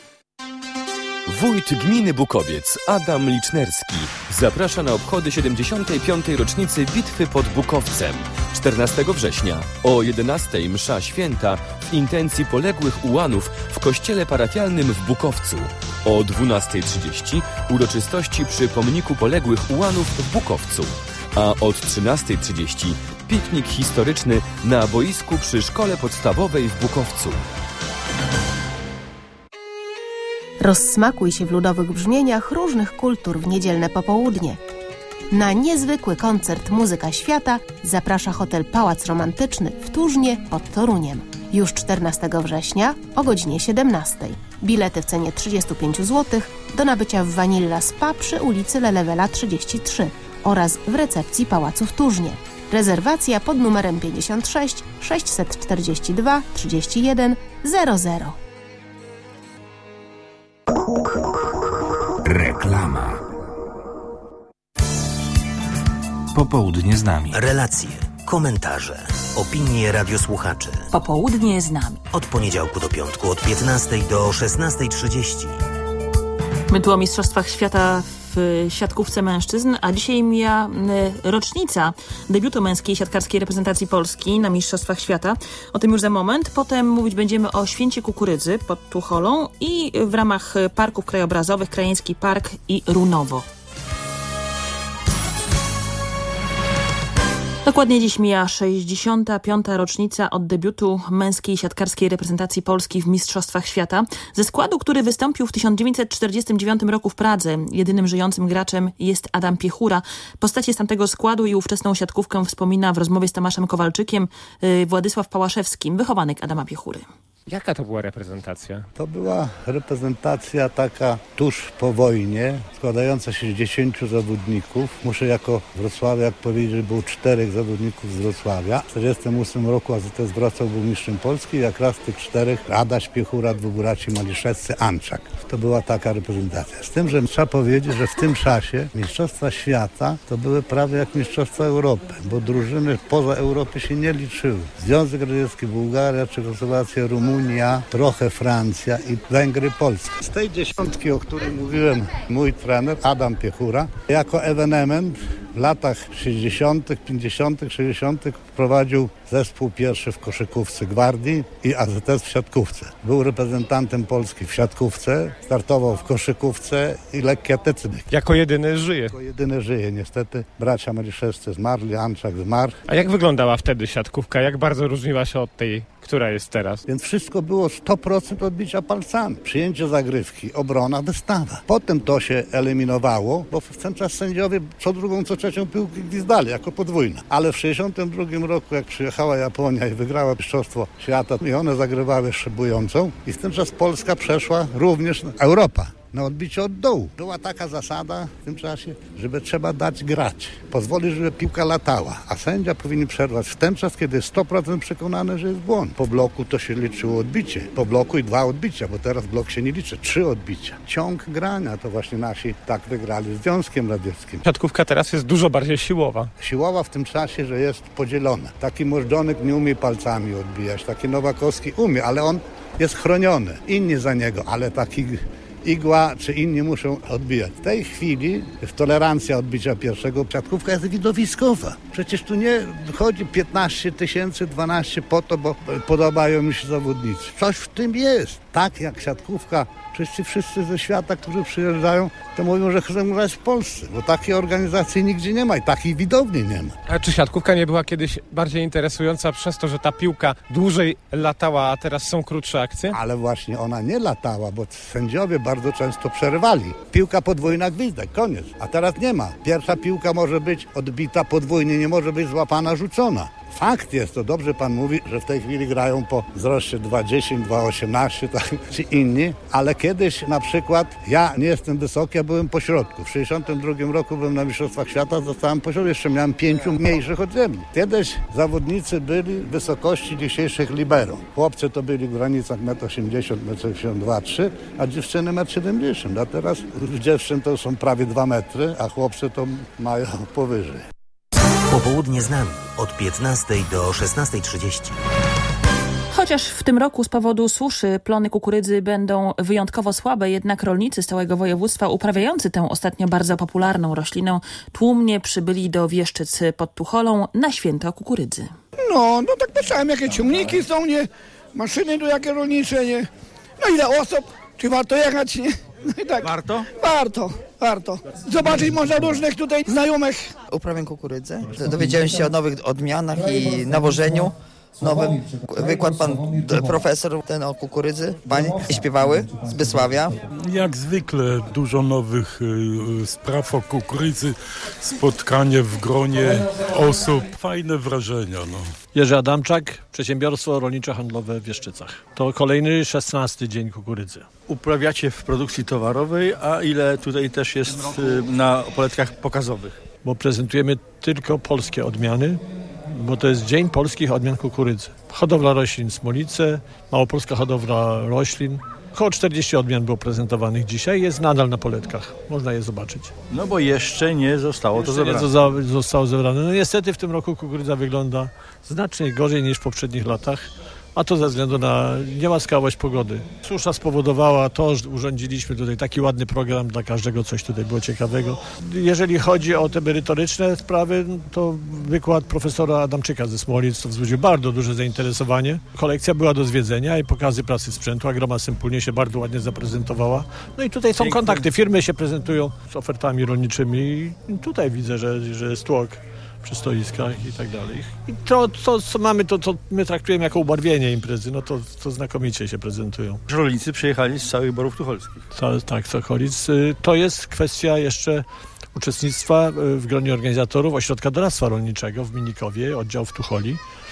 Wójt gminy Bukowiec Adam Licznerski zaprasza na obchody 75. rocznicy Bitwy pod Bukowcem. 14 września o 11 msza święta w intencji poległych ułanów w kościele parafialnym w Bukowcu. O 12:30 uroczystości przy pomniku poległych ułanów w Bukowcu. A od 13:30 piknik historyczny na boisku przy szkole podstawowej w Bukowcu. Rozsmakuj się w ludowych brzmieniach różnych kultur w niedzielne popołudnie. Na niezwykły koncert Muzyka Świata zaprasza hotel Pałac Romantyczny w Turznie pod Toruniem. Już 14 września o godzinie 17. Bilety w cenie 35 zł do nabycia w Vanilla Spa przy ulicy Lelewela 33 oraz w recepcji Pałacu w Turznie. Rezerwacja pod numerem 56 642 31 00. Reklama. Popołudnie z nami. Relacje, komentarze, opinie radiosłuchaczy. Popołudnie z nami. Od poniedziałku do piątku od 15 do 16:30. My tu o Mistrzostwach Świata w siatkówce mężczyzn, a dzisiaj mija rocznica debiutu męskiej siatkarskiej reprezentacji Polski na Mistrzostwach Świata. O tym już za moment. Potem mówić będziemy o Święcie Kukurydzy pod Tucholą i w ramach parków krajobrazowych Krajeński Park i Runowo. Dokładnie dziś mija 65. rocznica od debiutu męskiej siatkarskiej reprezentacji Polski w Mistrzostwach Świata. Ze składu, który wystąpił w 1949 roku w Pradze, jedynym żyjącym graczem jest Adam Piechura. Postacie z tamtego składu i ówczesną siatkówkę wspomina w rozmowie z Tomaszem Kowalczykiem Władysław Pałaszewski, wychowanek Adama Piechury. Jaka to była reprezentacja? To była reprezentacja taka tuż po wojnie, składająca się z 10 zawodników. Muszę jako wrocławiak powiedzieć, że było 4 zawodników z Wrocławia. W 1948 roku AZS Wrocław był mistrzem Polski, jak raz z tych 4 Adaś Piechura, 2 braci Maliszewscy, Anczak. To była taka reprezentacja. Z tym, że trzeba powiedzieć, że w tym czasie Mistrzostwa Świata to były prawie jak Mistrzostwa Europy, bo drużyny poza Europy się nie liczyły. Związek Radziecki, Bułgaria, Czechosłowacja, Rumunia, trochę Francja i Węgry, Polska. Z tej dziesiątki, o której mówiłem, mój trener Adam Piechura, jako ewenement w latach 60., 50., 60. wprowadził zespół pierwszy w koszykówce Gwardii i AZS w siatkówce. Był reprezentantem Polski w siatkówce, startował w koszykówce i lekkiej atletyce. Jako jedyny żyje. Jako jedyny żyje, niestety. Bracia Maliszewscy zmarli, Anczak zmarł. A jak wyglądała wtedy siatkówka? Jak bardzo różniła się od tej, która jest teraz? Więc wszystko było 100% odbicia palcami. Przyjęcie zagrywki, obrona, wystawa. Potem to się eliminowało, bo w ten czas sędziowie co drugą, co trzecią piłkę gwizdali jako podwójna. Ale w 62 roku, jak przyjechała Japonia i wygrała Mistrzostwo Świata, i one zagrywały szybującą i w ten czas Polska przeszła również na Europa. Na odbicie od dołu. Była taka zasada w tym czasie, żeby trzeba dać grać. Pozwolić, żeby piłka latała. A sędzia powinien przerwać w ten czas, kiedy jest 100% przekonany, że jest błąd. Po bloku to się liczyło odbicie. Po bloku i 2 odbicia, bo teraz blok się nie liczy. 3 odbicia. Ciąg grania to właśnie nasi tak wygrali z Związkiem Radzieckim. Siatkówka teraz jest dużo bardziej siłowa. Siłowa w tym czasie, że jest podzielona. Taki Możdżonek nie umie palcami odbijać. Taki Nowakowski umie, ale on jest chroniony. Inni za niego, ale taki Igła czy inni muszą odbijać. W tej chwili jest tolerancja odbicia pierwszego. Siatkówka jest widowiskowa. Przecież tu nie chodzi 15 000, 12 po to, bo podobają mi się zawodnicy. Coś w tym jest. Tak jak siatkówka, wszyscy ze świata, którzy przyjeżdżają, to mówią, że chcą grać w Polsce, bo takiej organizacji nigdzie nie ma i takiej widowni nie ma. A czy siatkówka nie była kiedyś bardziej interesująca przez to, że ta piłka dłużej latała, a teraz są krótsze akcje? Ale właśnie ona nie latała, bo sędziowie bardzo często przerywali. Piłka podwójna, gwizdek, koniec. A teraz nie ma. Pierwsza piłka może być odbita podwójnie, nie może być złapana, rzucona. Fakt jest, to dobrze pan mówi, że w tej chwili grają po wzroście 2,10, 2,18, tak, czy inni, ale kiedyś na przykład ja nie jestem wysoki, ja byłem po środku. W 1962 roku byłem na Mistrzostwach Świata, zostałem po środku, jeszcze miałem 5 mniejszych ode mnie. Kiedyś zawodnicy byli wysokości dzisiejszych libero. Chłopcy to byli w granicach 1,80 m, 1,82 3, a dziewczyny 1,70 m. A teraz dziewczyn to są prawie 2 metry, a chłopcy to mają powyżej. Popołudnie z nami od 15 do 16:30. Chociaż w tym roku z powodu suszy plony kukurydzy będą wyjątkowo słabe, jednak rolnicy z całego województwa uprawiający tę ostatnio bardzo popularną roślinę tłumnie przybyli do Wieszczyc pod Tucholą na święto kukurydzy. No tak patrzałem, jakie ciągniki są, nie? Maszyny tu jakie rolnicze, nie? No ile osób? Czy warto jechać, nie? No i tak. Warto? Warto. Zobaczyć można różnych tutaj znajomych. Uprawiam kukurydzę. Dowiedziałem się o nowych odmianach i nawożeniu nowym. Wykład pan profesor ten o kukurydzy, panie śpiewały z Bysławia. Jak zwykle dużo nowych spraw o kukurydzy, spotkanie w gronie osób, fajne wrażenia. Jerzy Adamczak, przedsiębiorstwo rolniczo-handlowe w Wieszczycach. To kolejny 16 dzień kukurydzy. Uprawiacie w produkcji towarowej, a ile tutaj też jest na poletkach pokazowych? Bo prezentujemy tylko polskie odmiany, bo to jest Dzień Polskich Odmian Kukurydzy. Hodowla roślin Smolice, Małopolska hodowla roślin. Około 40 odmian było prezentowanych dzisiaj, jest nadal na poletkach. Można je zobaczyć. No bo jeszcze nie zostało to zebrane. Nie zostało zebrane. No niestety w tym roku kukurydza wygląda znacznie gorzej niż w poprzednich latach, a to ze względu na niełaskawość pogody. Susza spowodowała to, że urządziliśmy tutaj taki ładny program dla każdego, coś tutaj było ciekawego. Jeżeli chodzi o te merytoryczne sprawy, to wykład profesora Adamczyka ze Smolic to wzbudził bardzo duże zainteresowanie. Kolekcja była do zwiedzenia i pokazy pracy sprzętu. Agroma Sempólnie się bardzo ładnie zaprezentowała. No i tutaj są kontakty, firmy się prezentują z ofertami rolniczymi i tutaj widzę, że jest tłok przy stoiskach i tak dalej. I to, co mamy, to my traktujemy jako ubarwienie imprezy, no to znakomicie się prezentują. Rolnicy przyjechali z całych borów tucholskich. Tak, z okolic. To jest kwestia jeszcze uczestnictwa w gronie organizatorów Ośrodka Doradztwa Rolniczego w Minikowie, oddział w Tucholi.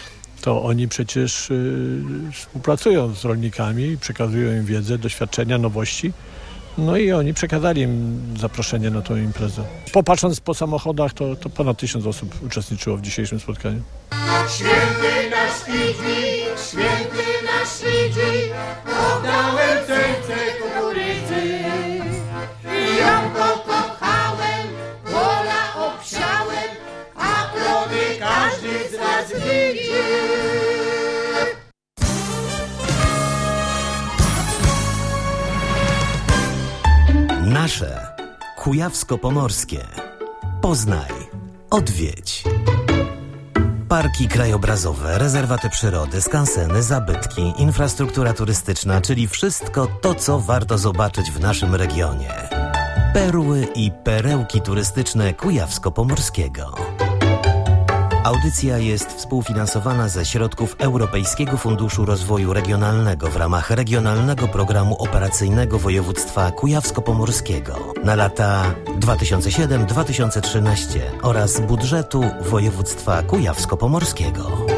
To oni przecież współpracują z rolnikami, przekazują im wiedzę, doświadczenia, nowości. No i oni przekazali im zaproszenie na tę imprezę. Popatrząc po samochodach, to ponad 1000 osób uczestniczyło w dzisiejszym spotkaniu. Święty nasz Idzi, oddałem serce kukurydzy. I ją pokochałem, pola obsiałem, a plody każdy z was widzi. Nasze Kujawsko-Pomorskie. Poznaj, odwiedź. Parki krajobrazowe, rezerwaty przyrody, skanseny, zabytki, infrastruktura turystyczna, czyli wszystko to, co warto zobaczyć w naszym regionie. Perły i perełki turystyczne Kujawsko-Pomorskiego. Audycja jest współfinansowana ze środków Europejskiego Funduszu Rozwoju Regionalnego w ramach Regionalnego Programu Operacyjnego Województwa Kujawsko-Pomorskiego na lata 2007-2013 oraz budżetu Województwa Kujawsko-Pomorskiego.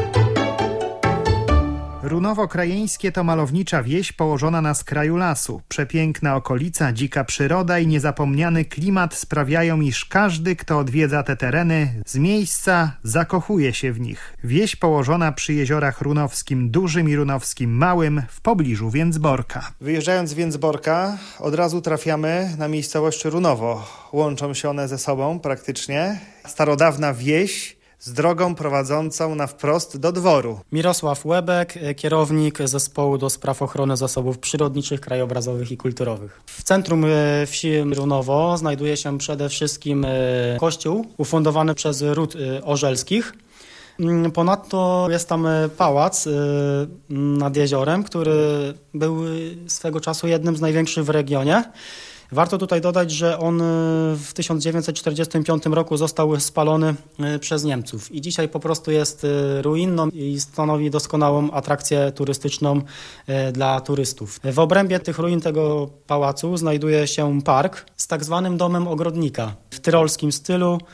Runowo-Krajeńskie to malownicza wieś położona na skraju lasu. Przepiękna okolica, dzika przyroda i niezapomniany klimat sprawiają, iż każdy, kto odwiedza te tereny z miejsca, zakochuje się w nich. Wieś położona przy jeziorach Runowskim Dużym i Runowskim Małym w pobliżu Więcborka. Wyjeżdżając z Więcborka od razu trafiamy na miejscowość Runowo. Łączą się one ze sobą praktycznie. Starodawna wieś z drogą prowadzącą na wprost do dworu. Mirosław Łebek, kierownik Zespołu do Spraw Ochrony Zasobów Przyrodniczych, Krajobrazowych i Kulturowych. W centrum wsi Runowo znajduje się przede wszystkim kościół ufundowany przez ród Orzelskich. Ponadto jest tam pałac nad jeziorem, który był swego czasu jednym z największych w regionie. Warto tutaj dodać, że on w 1945 roku został spalony przez Niemców i dzisiaj po prostu jest ruiną i stanowi doskonałą atrakcję turystyczną dla turystów. W obrębie tych ruin tego pałacu znajduje się park z tak zwanym domem ogrodnika w tyrolskim stylu.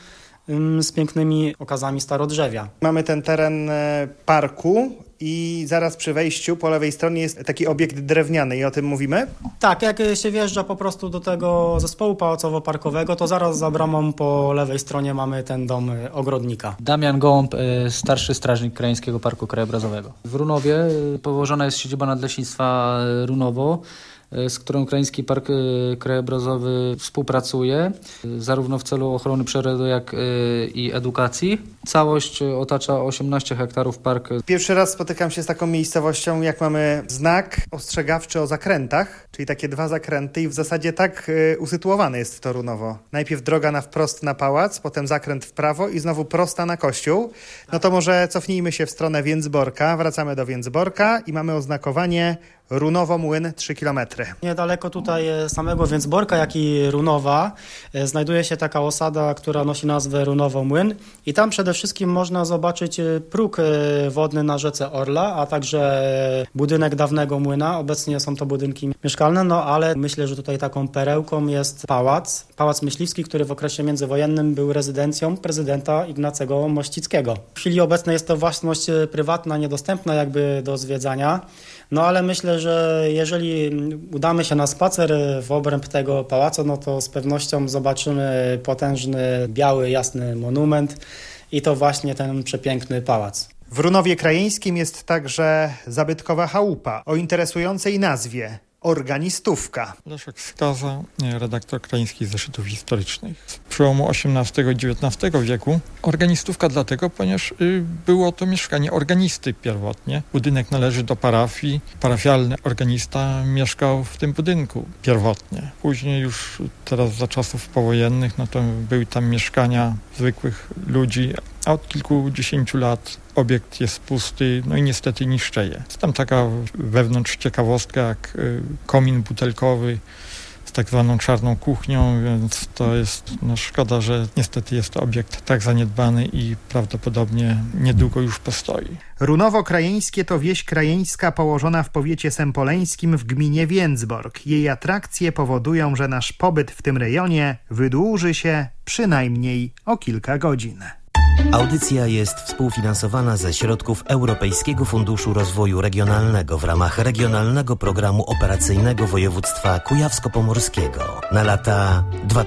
z pięknymi okazami starodrzewia. Mamy ten teren parku i zaraz przy wejściu po lewej stronie jest taki obiekt drewniany i o tym mówimy? Tak, jak się wjeżdża po prostu do tego zespołu pałacowo-parkowego, to zaraz za bramą po lewej stronie mamy ten dom ogrodnika. Damian Gołąb, starszy strażnik Krajeńskiego Parku Krajobrazowego. W Runowie położona jest siedziba Nadleśnictwa Runowo, z którą Krajeński Park Krajobrazowy współpracuje, zarówno w celu ochrony przyrody, jak i edukacji. Całość otacza 18 hektarów park. Pierwszy raz spotykam się z taką miejscowością, jak mamy znak ostrzegawczy o zakrętach, czyli takie 2 zakręty i w zasadzie tak usytuowane jest to Runowo. Najpierw droga na wprost na pałac, potem zakręt w prawo i znowu prosta na kościół. No to może cofnijmy się w stronę Więcborka, wracamy do Więcborka i mamy oznakowanie Runowo-Młyn 3 km. Niedaleko tutaj samego Więcborka, jak i Runowa znajduje się taka osada, która nosi nazwę Runowo-Młyn i tam przede wszystkim można zobaczyć próg wodny na rzece Orla, a także budynek dawnego młyna. Obecnie są to budynki mieszkalne, no ale myślę, że tutaj taką perełką jest Pałac Myśliwski, który w okresie międzywojennym był rezydencją prezydenta Ignacego Mościckiego. W chwili obecnej jest to własność prywatna, niedostępna jakby do zwiedzania. No ale myślę, że jeżeli udamy się na spacer w obręb tego pałacu, no to z pewnością zobaczymy potężny, biały, jasny monument i to właśnie ten przepiękny pałac. W Runowie Krajeńskim jest także zabytkowa chałupa o interesującej nazwie Organistówka. Leszek Skaza, redaktor krajeńskich zeszytów historycznych. Z przełomu XVIII i XIX wieku organistówka dlatego, ponieważ było to mieszkanie organisty pierwotnie. Budynek należy do parafii. Parafialny organista mieszkał w tym budynku pierwotnie. Później już teraz za czasów powojennych, no to były tam mieszkania zwykłych ludzi, a od kilkudziesięciu lat obiekt jest pusty, no i niestety niszczeje. Jest tam taka wewnątrz ciekawostka jak komin butelkowy z tak zwaną czarną kuchnią, więc to jest szkoda, że niestety jest to obiekt tak zaniedbany i prawdopodobnie niedługo już postoi. Runowo Krajeńskie to wieś krajeńska położona w powiecie sępoleńskim w gminie Więcbork. Jej atrakcje powodują, że nasz pobyt w tym rejonie wydłuży się przynajmniej o kilka godzin. Audycja jest współfinansowana ze środków Europejskiego Funduszu Rozwoju Regionalnego w ramach Regionalnego Programu Operacyjnego Województwa Kujawsko-Pomorskiego na lata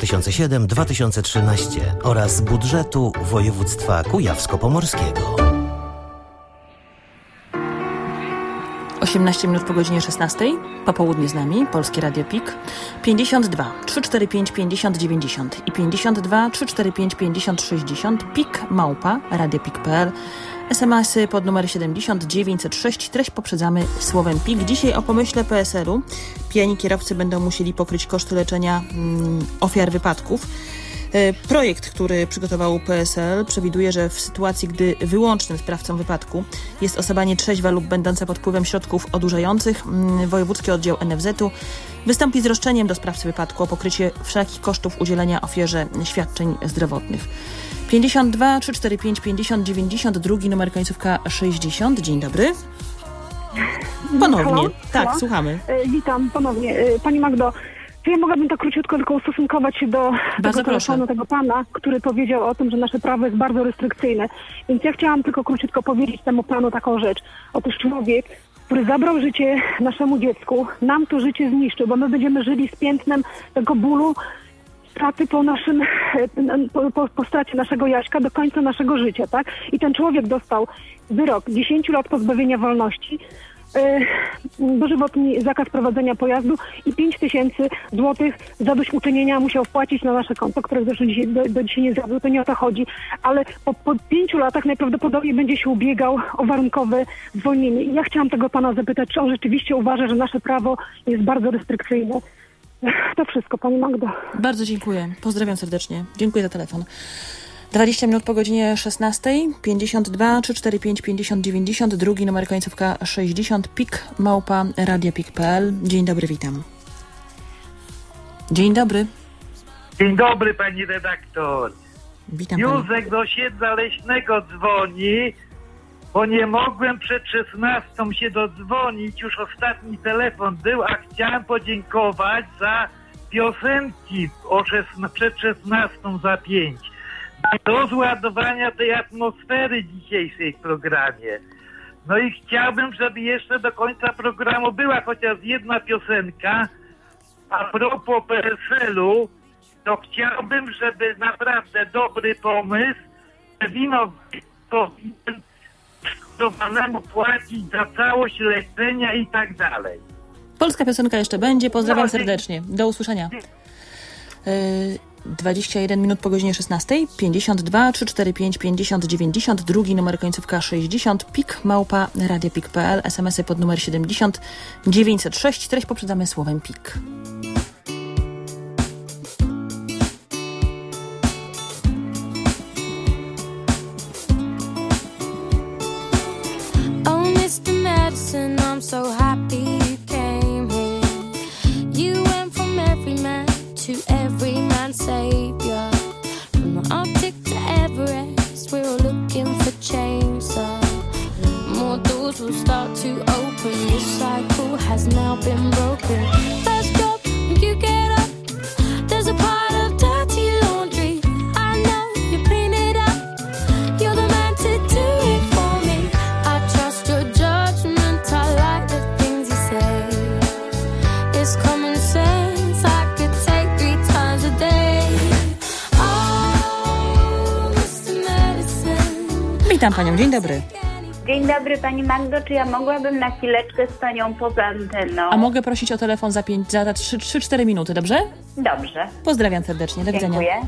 2007-2013 oraz budżetu województwa Kujawsko-Pomorskiego. 18 minut po godzinie 16. Popołudnie z nami Polskie Radio PIK 52 345 50 90 i 52 345 50 60 pik@radiopik.pl. SMS-y pod numer 70 906. Treść poprzedzamy słowem PIK. Dzisiaj o pomyśle PSL-u. Pijani kierowcy będą musieli pokryć koszty leczenia ofiar wypadków. Projekt, który przygotował PSL, przewiduje, że w sytuacji, gdy wyłącznym sprawcą wypadku jest osoba nietrzeźwa lub będąca pod wpływem środków odurzających, Wojewódzki Oddział NFZ-u wystąpi z roszczeniem do sprawcy wypadku o pokrycie wszelkich kosztów udzielenia ofierze świadczeń zdrowotnych. 52 345 50 90, drugi numer końcówka 60. Dzień dobry. Ponownie. Halo? Tak, Halo? słuchamy. Witam ponownie. Pani Magdo, czy ja mogłabym tak króciutko tylko ustosunkować się do tego telefonu, tego pana, który powiedział o tym, że nasze prawo jest bardzo restrykcyjne. Więc ja chciałam tylko króciutko powiedzieć temu panu taką rzecz. Otóż człowiek, który zabrał życie naszemu dziecku, nam to życie zniszczył, bo my będziemy żyli z piętnem tego bólu, straty po stracie naszego Jaśka do końca naszego życia, tak? I ten człowiek dostał wyrok 10 lat pozbawienia wolności, dożywotni zakaz prowadzenia pojazdu i 5000 złotych zadośćuczynienia musiał wpłacić na nasze konto, które zresztą do dzisiaj nie zrobił, to nie o to chodzi, ale po 5 latach najprawdopodobniej będzie się ubiegał o warunkowe zwolnienie. I ja chciałam tego pana zapytać, czy on rzeczywiście uważa, że nasze prawo jest bardzo restrykcyjne. To wszystko, pani Magdo. Bardzo dziękuję. Pozdrawiam serdecznie. Dziękuję za telefon. 20 minut po godzinie 16. 52 345 50 90. Drugi numer końcówka 60. pik@radiopik.pl. Dzień dobry, witam. Dzień dobry. Dzień dobry, pani redaktor. Witam Józek z osiedla Leśnego dzwoni, bo nie mogłem przed 16 się dodzwonić. Już ostatni telefon był, a chciałem podziękować za piosenki przed 16 za 5. rozładowania tej atmosfery dzisiejszej w programie. No i chciałbym, żeby jeszcze do końca programu była chociaż jedna piosenka. A propos PSL-u, to chciałbym, żeby naprawdę dobry pomysł, że wino powinien szkodowanemu płacić za całość leczenia i tak dalej. Polska piosenka jeszcze będzie. Pozdrawiam serdecznie. Do usłyszenia. 21 minut po godzinie 16. 52 345 50 90. Drugi numer końcówka 60. PIK @radiopik.pl. SMS-y pod numer 70 906. Treść poprzedzamy słowem PIK. I'm so happy you came here. You went from every man to every man's savior. From the Arctic to Everest, we're all looking for change. So more doors will start to open. This cycle has now been broken. First job, you get up. There's a pile of dirty laundry. I know you clean it up. You're the man to do it for me. I trust your judgment. It's common sense, I could take 3 times a day. Oh, Mr. Medicine. Witam panią, dzień dobry. Dzień dobry pani Magdo, czy ja mogłabym na chwileczkę z panią poza anteną? A mogę prosić o telefon za 3-4 minuty, dobrze? Dobrze. Pozdrawiam serdecznie, do widzenia. Dziękuję.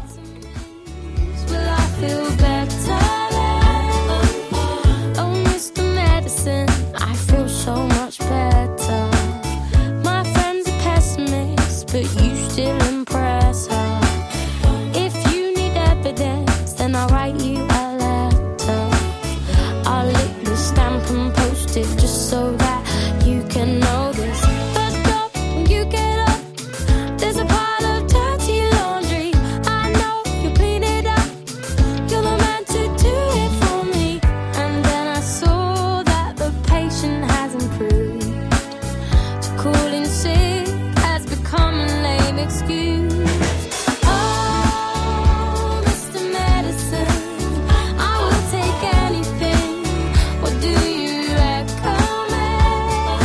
Oh, Mr. Medicine, I feel so much better. But you still impress her. If you need evidence, then I'll write you a letter. I'll lick the stamp and post it just so that you can know this. First up, when you get up, there's a pile of dirty laundry. I know you clean it up. You're the man to do it for me. And then I saw that the patient has improved. To call in sick has become a lame excuse. Oh, Mr. Medicine, I will take anything. What do you recommend?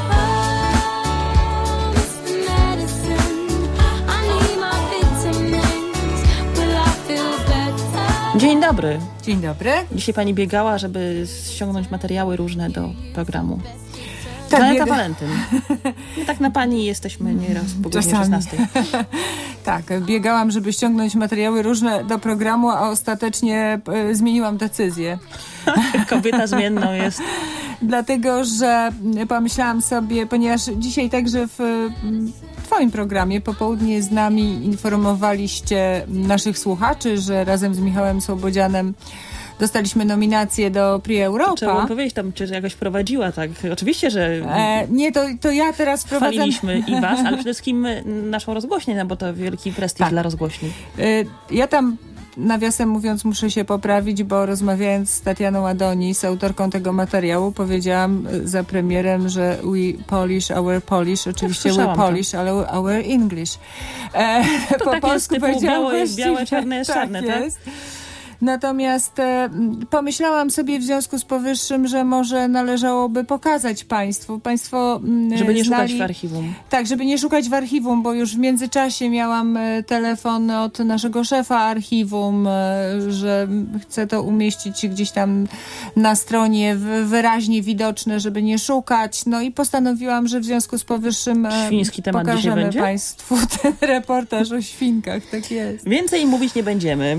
Oh, Mr. Medicine, I need my vitamins. Will I feel better? Dzień dobry. Dzień dobry. Dzisiaj pani biegała, żeby ściągnąć materiały różne do programu. Tak, Żaneta Walentyn. My tak na pani jesteśmy nieraz po godzinie 16. Tak, biegałam, żeby ściągnąć materiały różne do programu, a ostatecznie zmieniłam decyzję. Kobieta zmienną jest. Dlatego, że pomyślałam sobie, ponieważ dzisiaj także w twoim programie popołudnie z nami informowaliście naszych słuchaczy, że razem z Michałem Słobodzianem dostaliśmy nominację do Prix Europa. Trzeba powiedzieć, tam cię jakoś prowadziła, tak? Oczywiście, że... nie, to ja teraz prowadzę... Chwaliliśmy i was, ale przede wszystkim naszą rozgłośnię, no bo to wielki prestiż dla rozgłośni. Ja tam, nawiasem mówiąc, muszę się poprawić, bo rozmawiając z Tatianą Adonis, autorką tego materiału, powiedziałam za premierem, że we polish our Polish, oczywiście we Polish, ale our English. To po polsku powiedziałam białe, czarne jest czarne, tak? Jest. Natomiast pomyślałam sobie w związku z powyższym, że może należałoby pokazać państwu. Państwo żeby nie szukać w archiwum. Tak, żeby nie szukać w archiwum, bo już w międzyczasie miałam telefon od naszego szefa archiwum, że chce to umieścić gdzieś tam na stronie wyraźnie widoczne, żeby nie szukać. No i postanowiłam, że w związku z powyższym świński temat pokażemy państwu ten reportaż o świnkach. Tak jest. Więcej mówić nie będziemy.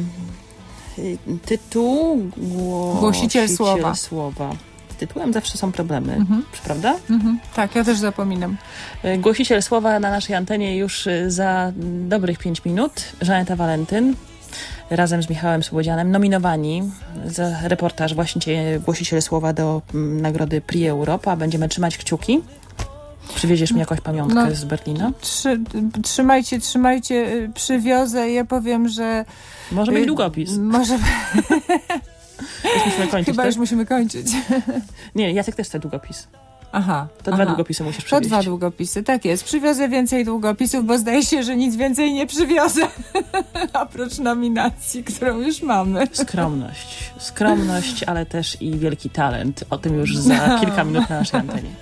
Tytuł Głosiciel słowa. Z tytułem zawsze są problemy, prawda? Tak, ja też zapominam. Głosiciel słowa na naszej antenie już za dobrych 5 minut. Żaneta Walentyn razem z Michałem Słobodzianem nominowani za reportaż właśnie Głosiciel słowa do nagrody Prix Europa. Będziemy trzymać kciuki. Przywieziesz mi jakąś pamiątkę z Berlina? Trzymajcie, przywiozę. Ja powiem, że... Może być długopis. Może... Już musimy kończyć, Chyba tak? już musimy kończyć. Nie, Jacek też chce długopis. Aha. To 2 długopisy musisz To przywieźć. 2 długopisy, tak jest. Przywiozę więcej długopisów, bo zdaje się, że nic więcej nie przywiozę. Oprócz nominacji, którą już mamy. Skromność, ale też i wielki talent. O tym już za kilka minut na naszej antenie.